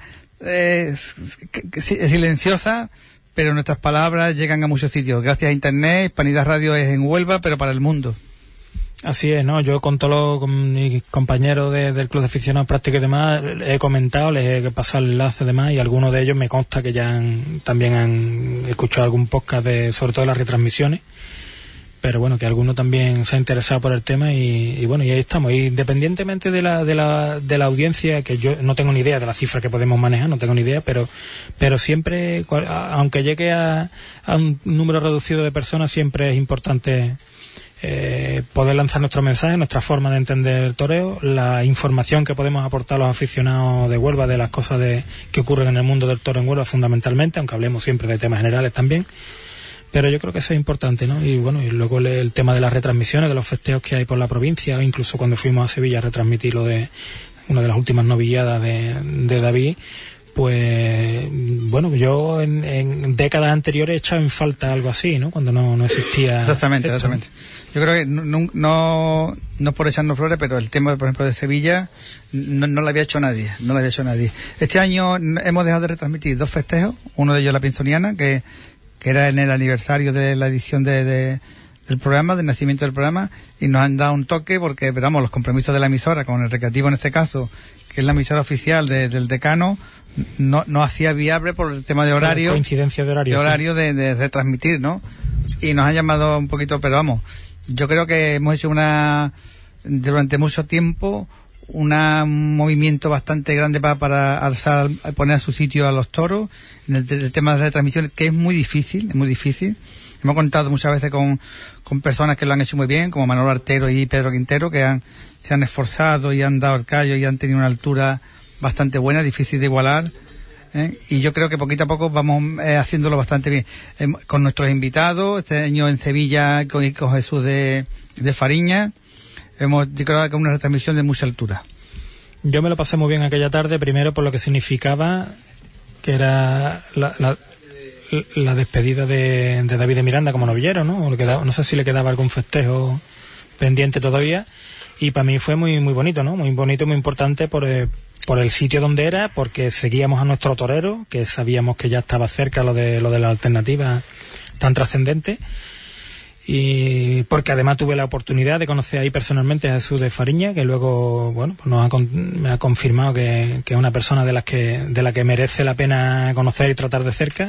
silenciosa, pero nuestras palabras llegan a muchos sitios. Gracias a Internet, Hispanidad Radio es en Huelva, pero para el mundo. Así es, ¿no? Yo con mis compañeros del Club de Aficionados Prácticos y demás he comentado, les he pasado el enlace y demás, y algunos de ellos me consta que ya también han escuchado algún podcast sobre todo de las retransmisiones, pero bueno, que alguno también se ha interesado por el tema y bueno, y ahí estamos. Y independientemente de la audiencia, que yo no tengo ni idea de la cifra que podemos manejar, no tengo ni idea, pero siempre, aunque llegue a un número reducido de personas, siempre es importante poder lanzar nuestro mensaje, nuestra forma de entender el toreo, la información que podemos aportar a los aficionados de Huelva de las cosas que ocurren en el mundo del toro en Huelva fundamentalmente, aunque hablemos siempre de temas generales también, pero yo creo que eso es importante, ¿no? Y bueno, y luego el tema de las retransmisiones, de los festejos que hay por la provincia, o incluso cuando fuimos a Sevilla a retransmitir lo de una de las últimas novilladas de David, pues bueno, yo en décadas anteriores he echado en falta algo así, ¿no? Cuando no existía. Exactamente. Yo creo que no por echarnos flores, pero el tema, por ejemplo, de Sevilla no lo había hecho nadie. Este año hemos dejado de retransmitir 2 festejos, uno de ellos la Pinzoniana, que era en el aniversario de la edición del programa, del nacimiento del programa, y nos han dado un toque porque, pero vamos, los compromisos de la emisora, con el recreativo en este caso, que es la emisora oficial del decano, no hacía viable por el tema de horario. Coincidencia de horario. De retransmitir, ¿no? Y nos han llamado un poquito, pero vamos, yo creo que hemos hecho durante mucho tiempo un movimiento bastante grande para alzar, poner a su sitio a los toros en el tema de la retransmisión, que es muy difícil. Hemos contado muchas veces con personas que lo han hecho muy bien, como Manolo Artero y Pedro Quintero, que se han esforzado y han dado el callo y han tenido una altura bastante buena, difícil de igualar, y yo creo que poquito a poco vamos haciéndolo bastante bien. Con nuestros invitados, este año en Sevilla con Jesús de Fariña, yo creo que una retransmisión de mucha altura. Yo me lo pasé muy bien aquella tarde, primero por lo que significaba, que era la despedida de David de Miranda como novillero, ¿no? No sé si le quedaba algún festejo pendiente todavía, y para mí fue muy muy bonito, ¿no? Muy bonito, muy importante por el sitio donde era, porque seguíamos a nuestro torero, que sabíamos que ya estaba cerca lo de la alternativa tan trascendente, y porque además tuve la oportunidad de conocer ahí personalmente a Jesús de Fariña, que luego, bueno, pues me ha confirmado que es una persona de la que merece la pena conocer y tratar de cerca.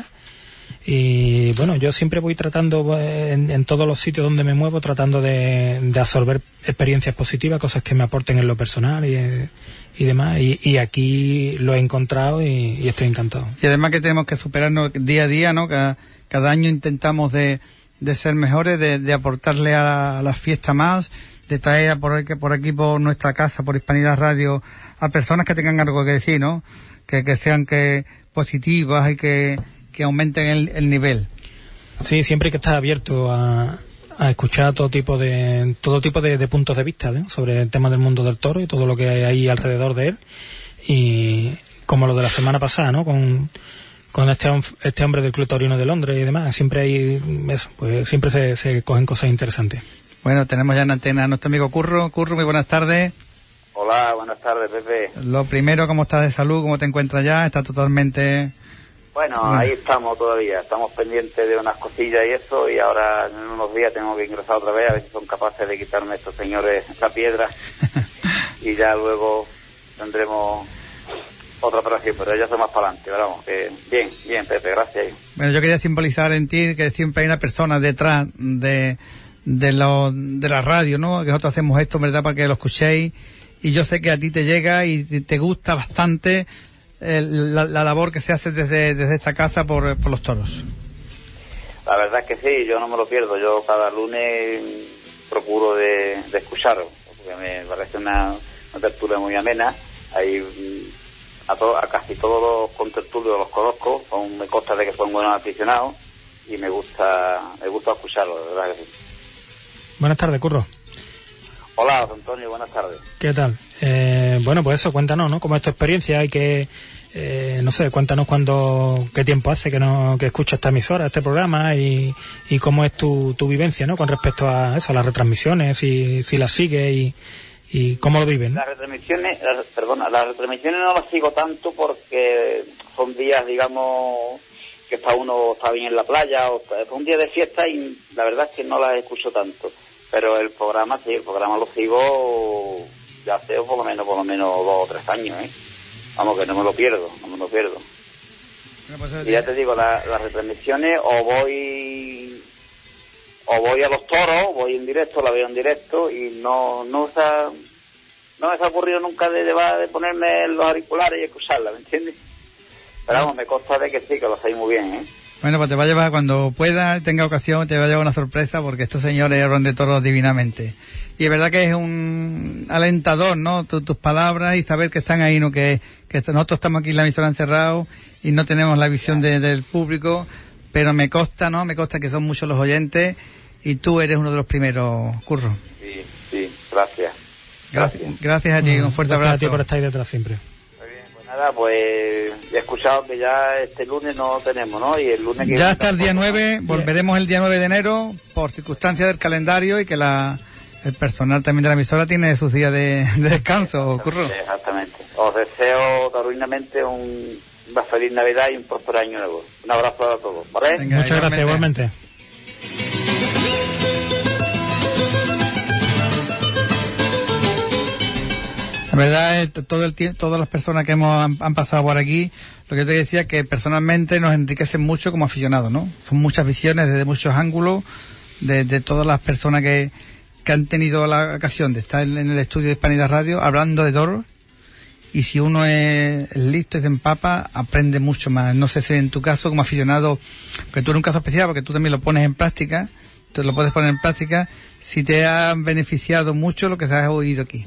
Y bueno, yo siempre voy tratando en todos los sitios donde me muevo, tratando de absorber experiencias positivas, cosas que me aporten en lo personal y demás, y aquí lo he encontrado y estoy encantado. Y además que tenemos que superarnos día a día, ¿no? Cada año intentamos de ser mejores, de aportarle a la fiesta más, de traer por aquí por nuestra casa, por Hispanidad Radio, a personas que tengan algo que decir, ¿no? Que sean positivas y que aumenten el nivel. Sí, siempre hay que estar abierto a escuchar todo tipo de puntos de vista, ¿eh? Sobre el tema del mundo del toro y todo lo que hay ahí alrededor de él, y como lo de la semana pasada, ¿no? Con este hombre del Club Taurino de Londres y demás, siempre hay eso, pues siempre se cogen cosas interesantes. Bueno, tenemos ya en antena a nuestro amigo Curro. Curro, muy buenas tardes. Hola, buenas tardes, Pepe. Lo primero, ¿cómo estás de salud? ¿Cómo te encuentras ya? ¿Estás totalmente...? Bueno, ahí estamos todavía, estamos pendientes de unas cosillas y eso, y ahora en unos días tengo que ingresar otra vez a ver si son capaces de quitarme estos señores esa piedra y ya luego tendremos otra operación, pero ya está más para adelante, pero vamos, bien, Pepe, gracias. Bueno, yo quería simbolizar en ti que siempre hay una persona detrás de la radio, ¿no? Que nosotros hacemos esto, ¿verdad?, para que lo escuchéis, y yo sé que a ti te llega y te gusta bastante la labor que se hace desde esta casa por los toros. La verdad es que sí, yo no me lo pierdo. Yo cada lunes procuro de escucharlo, porque me parece una tertulia muy amena. Hay a casi todos los contertulios los conozco, me consta de que son buenos aficionados y me gusta escucharlos, de verdad que sí. Buenas tardes, Curro. Hola, Antonio, buenas tardes. ¿Qué tal? Bueno, pues eso, cuéntanos, ¿no? ¿Cómo es tu experiencia? Hay que, no sé, cuéntanos qué tiempo hace que escuchas esta emisora, este programa y cómo es tu vivencia, ¿no? Con respecto a eso, a las retransmisiones, si las sigues y cómo lo viven, ¿no? Las retransmisiones no las sigo tanto porque son días, digamos, que está bien en la playa, o es un día de fiesta y la verdad es que no las escucho tanto. Pero el programa lo sigo ya hace por lo menos 2 o 3 años, Vamos, que no me lo pierdo. Y ya te digo, las retransmisiones o voy a los toros, voy en directo, la veo en directo y no me ha ocurrido nunca de ponerme los auriculares y escucharla, ¿me entiendes? Pero vamos, me consta de que sí, que lo hacéis muy bien, Bueno, pues te va a llevar cuando pueda, tenga ocasión, te va a llevar una sorpresa porque estos señores hablan de toros divinamente. Y es verdad que es un alentador, ¿no? Tus palabras y saber que están ahí, ¿no? Que nosotros estamos aquí en la emisora encerrados y no tenemos la visión del público, pero me consta que son muchos los oyentes y tú eres uno de los primeros, Curro. Sí, gracias. Gracias a ti, un fuerte abrazo. Gracias a ti por estar ahí detrás siempre. Nada, pues he escuchado que ya este lunes no tenemos, ¿no? Y el lunes que ya hasta el día 9, volveremos el día 9 de enero por circunstancias del calendario y que el personal también de la emisora tiene sus días de descanso, Curro. Exactamente. Os deseo taurineramente una feliz Navidad y un próspero año nuevo. Un abrazo a todos, ¿vale? Venga, muchas gracias, igualmente. La verdad es todas las personas que han pasado por aquí, lo que yo te decía, que personalmente nos enriquecen mucho como aficionados, ¿no? Son muchas visiones desde muchos ángulos, de todas las personas que han tenido la ocasión de estar en el estudio de Hispanidad Radio hablando de toros, y si uno es listo y se empapa, aprende mucho más. No sé si en tu caso como aficionado, que tú eres un caso especial porque tú también lo pones en práctica, si te ha beneficiado mucho lo que se ha oído aquí.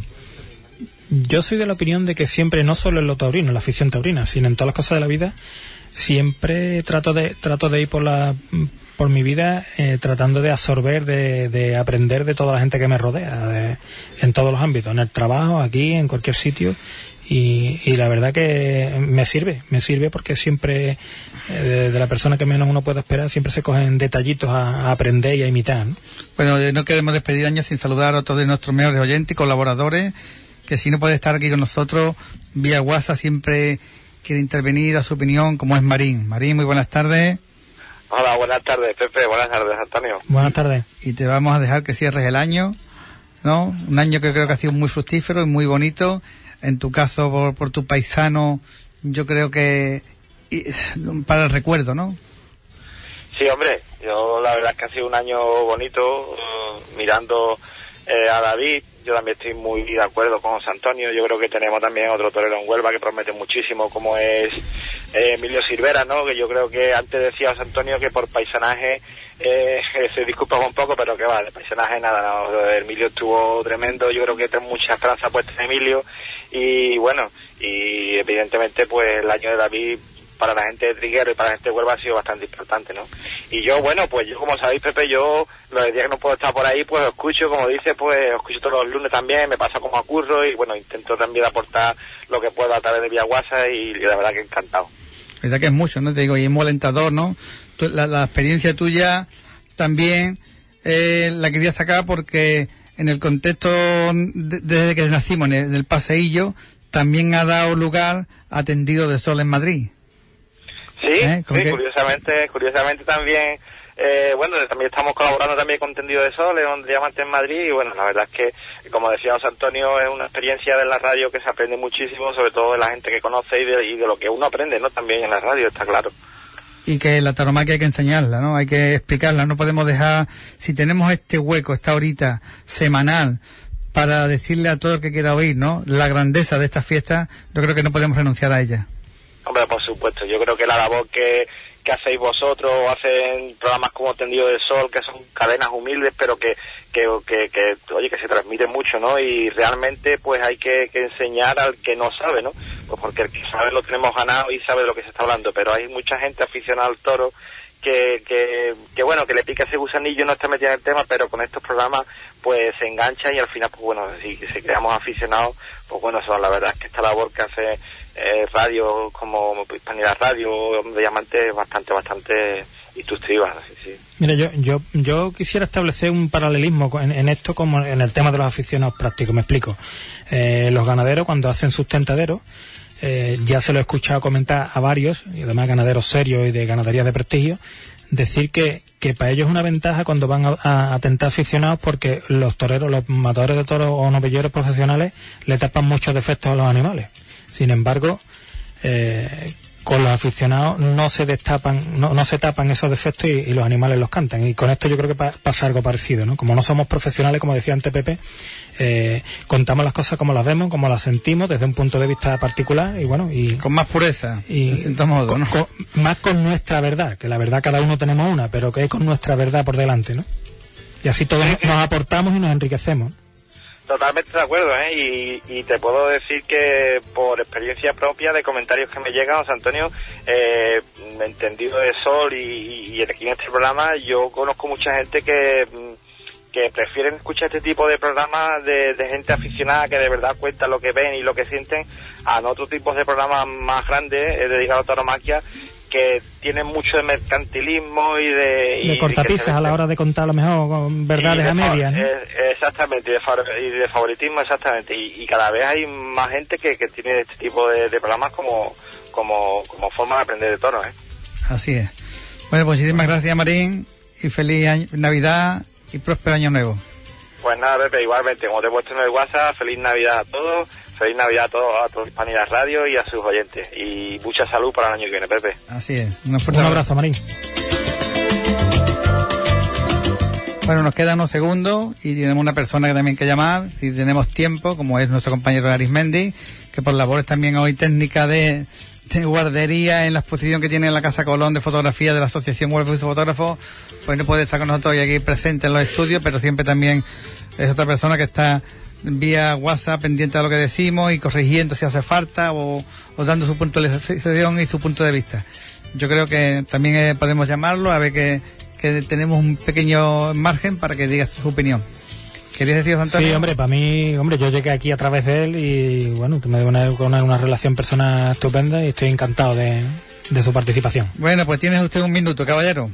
Yo soy de la opinión de que siempre, no solo en lo taurino, en la afición taurina, sino en todas las cosas de la vida, siempre trato de ir por mi vida tratando de absorber, de aprender de toda la gente que me rodea, en todos los ámbitos, en el trabajo, aquí, en cualquier sitio, y la verdad que me sirve porque siempre, de la persona que menos uno puede esperar, siempre se cogen detallitos a aprender y a imitar, ¿no? Bueno, no queremos despedir años sin saludar a otros de nuestros mejores oyentes y colaboradores, que si no puede estar aquí con nosotros vía WhatsApp siempre quiere intervenir a su opinión, como es Marín. Marín, muy buenas tardes. Hola, buenas tardes, Pepe. Buenas tardes, Antonio. Buenas tardes. Y te vamos a dejar que cierres el año, ¿no? Un año que creo que ha sido muy fructífero y muy bonito. En tu caso, por tu paisano, yo creo que para el recuerdo, ¿no? Sí, hombre. Yo la verdad es que ha sido un año bonito, mirando a David. Yo también estoy muy de acuerdo con José Antonio. Yo creo que tenemos también otro torero en Huelva que promete muchísimo, como es Emilio Silvera, ¿no? Que yo creo que antes decía José Antonio que por paisanaje se disculpaba un poco, pero que va, de paisanaje nada, ¿no? Emilio estuvo tremendo. Yo creo que tiene mucha esperanza puesta en Emilio. Y bueno, y evidentemente pues el año de David para la gente de Triguero y para la gente de Huelva ha sido bastante importante, ¿no? Y yo, bueno, pues yo, como sabéis, Pepe, yo los días que no puedo estar por ahí, pues os escucho, como dice, pues os escucho todos los lunes también, me pasa como a curro y, bueno, intento también aportar lo que puedo a través de vía WhatsApp y la verdad que encantado. La verdad que es mucho, ¿no? Te digo, y es muy alentador, ¿no? La experiencia tuya también la quería sacar porque en el contexto desde que nacimos en el paseillo también ha dado lugar a Tendido de Sol en Madrid. Sí, sí, curiosamente también, bueno, también estamos colaborando también con Tendido de Sol, en Diamante en Madrid, y bueno, la verdad es que, como decía José Antonio, es una experiencia de la radio que se aprende muchísimo, sobre todo de la gente que conoce y de lo que uno aprende, ¿no? También en la radio, está claro. Y que la tauromaquia hay que enseñarla, ¿no? Hay que explicarla, no podemos dejar, si tenemos este hueco, esta horita semanal, para decirle a todo el que quiera oír, ¿no? La grandeza de esta fiesta, yo creo que no podemos renunciar a ella. Hombre, por supuesto, yo creo que la labor que que hacéis vosotros, o hacen programas como Tendido del Sol, que son cadenas humildes, pero que oye, que se transmite mucho, ¿no? Y realmente pues hay que enseñar al que no sabe, ¿no? Pues porque el que sabe lo tenemos ganado y sabe de lo que se está hablando, pero hay mucha gente aficionada al toro que bueno, que le pica ese gusanillo, no está metida en el tema, pero con estos programas pues se engancha y al final pues bueno, si creamos aficionados, pues bueno, eso, la verdad es que esta labor que hace radio como Hispanidad Radio de Diamante es bastante instructiva. Sí. Mira, yo quisiera establecer un paralelismo en esto como en el tema de los aficionados prácticos. Me explico. Los ganaderos, cuando hacen sus tentaderos, ya se lo he escuchado comentar a varios, y además ganaderos serios y de ganaderías de prestigio, decir que para ellos es una ventaja cuando van a tentar aficionados, porque los toreros, los matadores de toros o novilleros profesionales le tapan muchos defectos a los animales. Sin embargo, con los aficionados no se destapan, no se tapan esos defectos y los animales los cantan. Y con esto yo creo que pasa algo parecido, ¿no? Como no somos profesionales, como decía antes Pepe, contamos las cosas como las vemos, como las sentimos, desde un punto de vista particular, y bueno, y con más pureza, y de cierto modo, ¿no? Más con nuestra verdad, que la verdad cada uno tenemos una, pero que es con nuestra verdad por delante, ¿no? Y así todos nos aportamos y nos enriquecemos. Totalmente de acuerdo, y te puedo decir que por experiencia propia de comentarios que me llegan, José Antonio, Entendido de Sol y aquí en este programa, yo conozco mucha gente que prefieren escuchar este tipo de programas de gente aficionada que de verdad cuenta lo que ven y lo que sienten, a otros tipos de programas más grandes dedicados a tauromaquia, que tienen mucho de mercantilismo y de cortapisas a la hora de contar a lo mejor verdades a medias, ¿no? Exactamente, y de favoritismo, exactamente, y cada vez hay más gente que tiene este tipo de programas como forma de aprender de toros, Así es. Bueno, pues muchísimas gracias, Marín, y feliz Navidad y próspero año nuevo. Pues nada, Pepe, igualmente, como te he puesto en el WhatsApp, feliz Navidad a todos. Feliz Navidad a toda Hispanidad Radio y a sus oyentes. Y mucha salud para el año que viene, Pepe. Así es. Un abrazo, Marín. Bueno, nos quedan unos segundos y tenemos una persona que también que llamar, si tenemos tiempo, como es nuestro compañero Arismendi, que por labores también hoy técnica de guardería en la exposición que tiene en la Casa Colón de fotografía de la Asociación Huelva de Fotógrafos, pues no puede estar con nosotros hoy aquí presente en los estudios, pero siempre también es otra persona que está vía WhatsApp pendiente de lo que decimos y corrigiendo si hace falta o dando su punto de vista y su punto de vista. Yo creo que también podemos llamarlo a ver que tenemos un pequeño margen para que diga su opinión. ¿Querías decir, Antonio? Sí, hombre, para mí, yo llegué aquí a través de él y bueno, me dio una relación personal estupenda y estoy encantado de su participación. Bueno, pues tiene usted un minuto, caballero.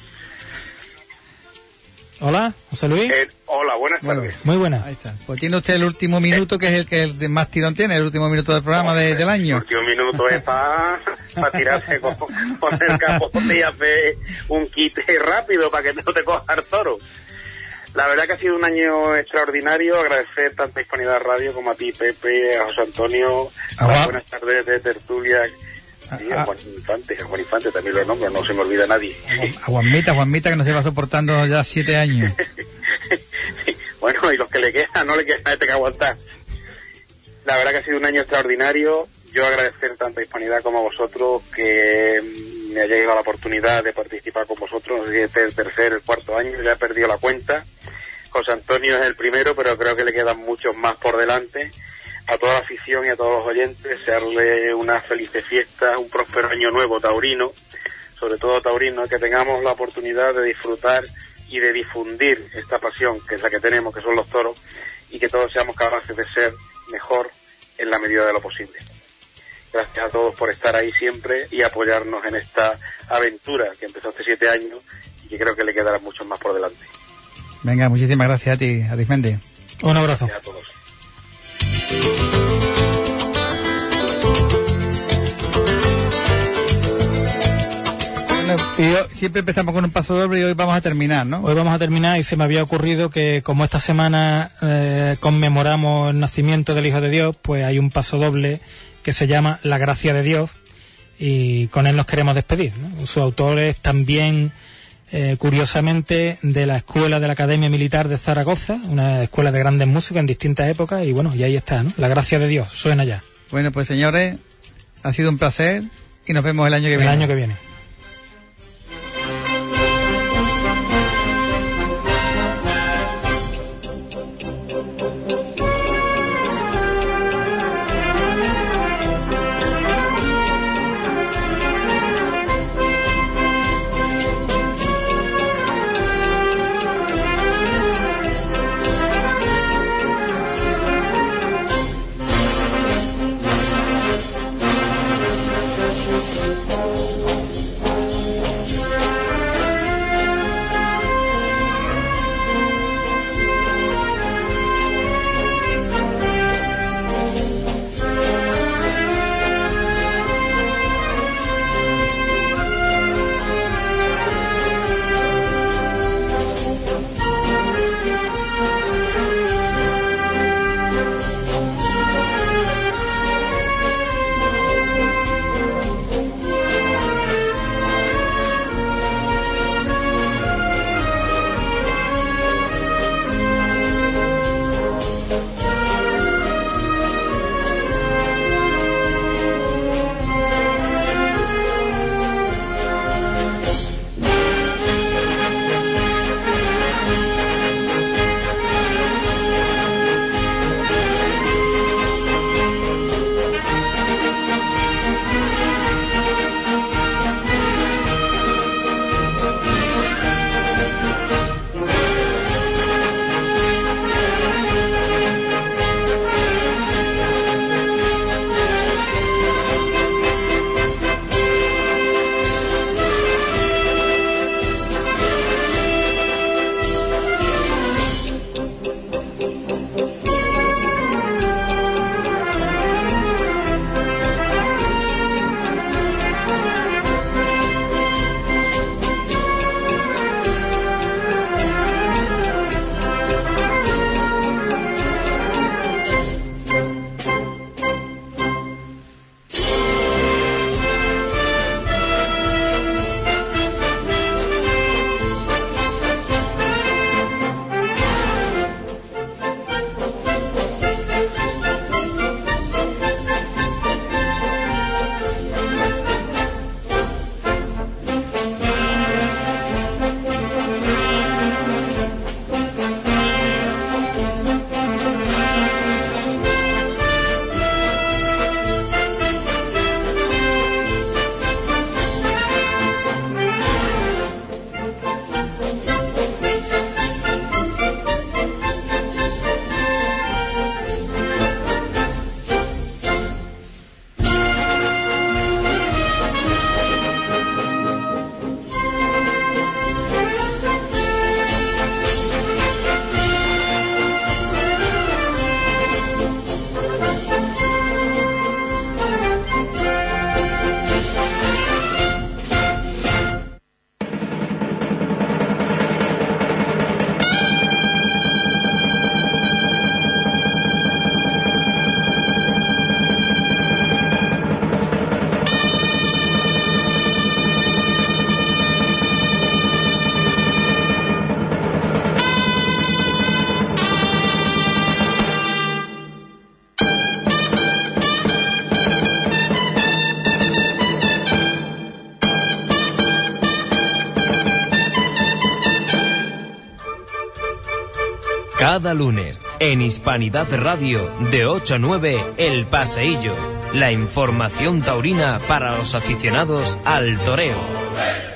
Hola, José Luis. Hola, buenas tardes. Muy buenas. Ahí está. Pues tiene usted el último minuto, que es el que más tirón tiene, el último minuto del programa del año. El último minuto es para tirarse con el capote y hacer un quite rápido para que no te coja el toro. La verdad que ha sido un año extraordinario. Agradecer tanto a Hispanidad Radio como a ti, Pepe, a José Antonio. Buenas tardes de tertulia. Sí, a Juan Infante también lo nombro, no se me olvida nadie. A Juanmita, que nos lleva soportando ya 7 años. Bueno, y los que le quedan, no le queda este que aguantar. La verdad que ha sido un año extraordinario. Yo agradecer tanto a Hispanidad como a vosotros que me haya llegado la oportunidad de participar con vosotros. No sé si este es el tercer, el cuarto año, ya he perdido la cuenta. José Antonio es el primero, pero creo que le quedan muchos más por delante. A toda la afición y a todos los oyentes, desearle una feliz fiesta, un próspero año nuevo taurino, sobre todo taurino, que tengamos la oportunidad de disfrutar y de difundir esta pasión que es la que tenemos, que son los toros, y que todos seamos capaces de ser mejor en la medida de lo posible. Gracias a todos por estar ahí siempre y apoyarnos en esta aventura que empezó hace 7 años y que creo que le quedará mucho más por delante. Venga, muchísimas gracias a ti, Arismendi. Un abrazo. Gracias a todos. Bueno, y siempre empezamos con un paso doble y hoy vamos a terminar, ¿no? Hoy vamos a terminar y se me había ocurrido que como esta semana conmemoramos el nacimiento del Hijo de Dios, pues hay un paso doble que se llama La Gracia de Dios y con él nos queremos despedir, ¿no? Su autor es también curiosamente de la escuela de la Academia Militar de Zaragoza, una escuela de grandes músicos en distintas épocas y bueno, y ahí está, ¿no? La Gracia de Dios, suena ya. Bueno, pues señores, ha sido un placer y nos vemos el año que viene. El año que viene. Cada lunes, en Hispanidad Radio, de 8 a 9, El Paseillo. La información taurina para los aficionados al toreo.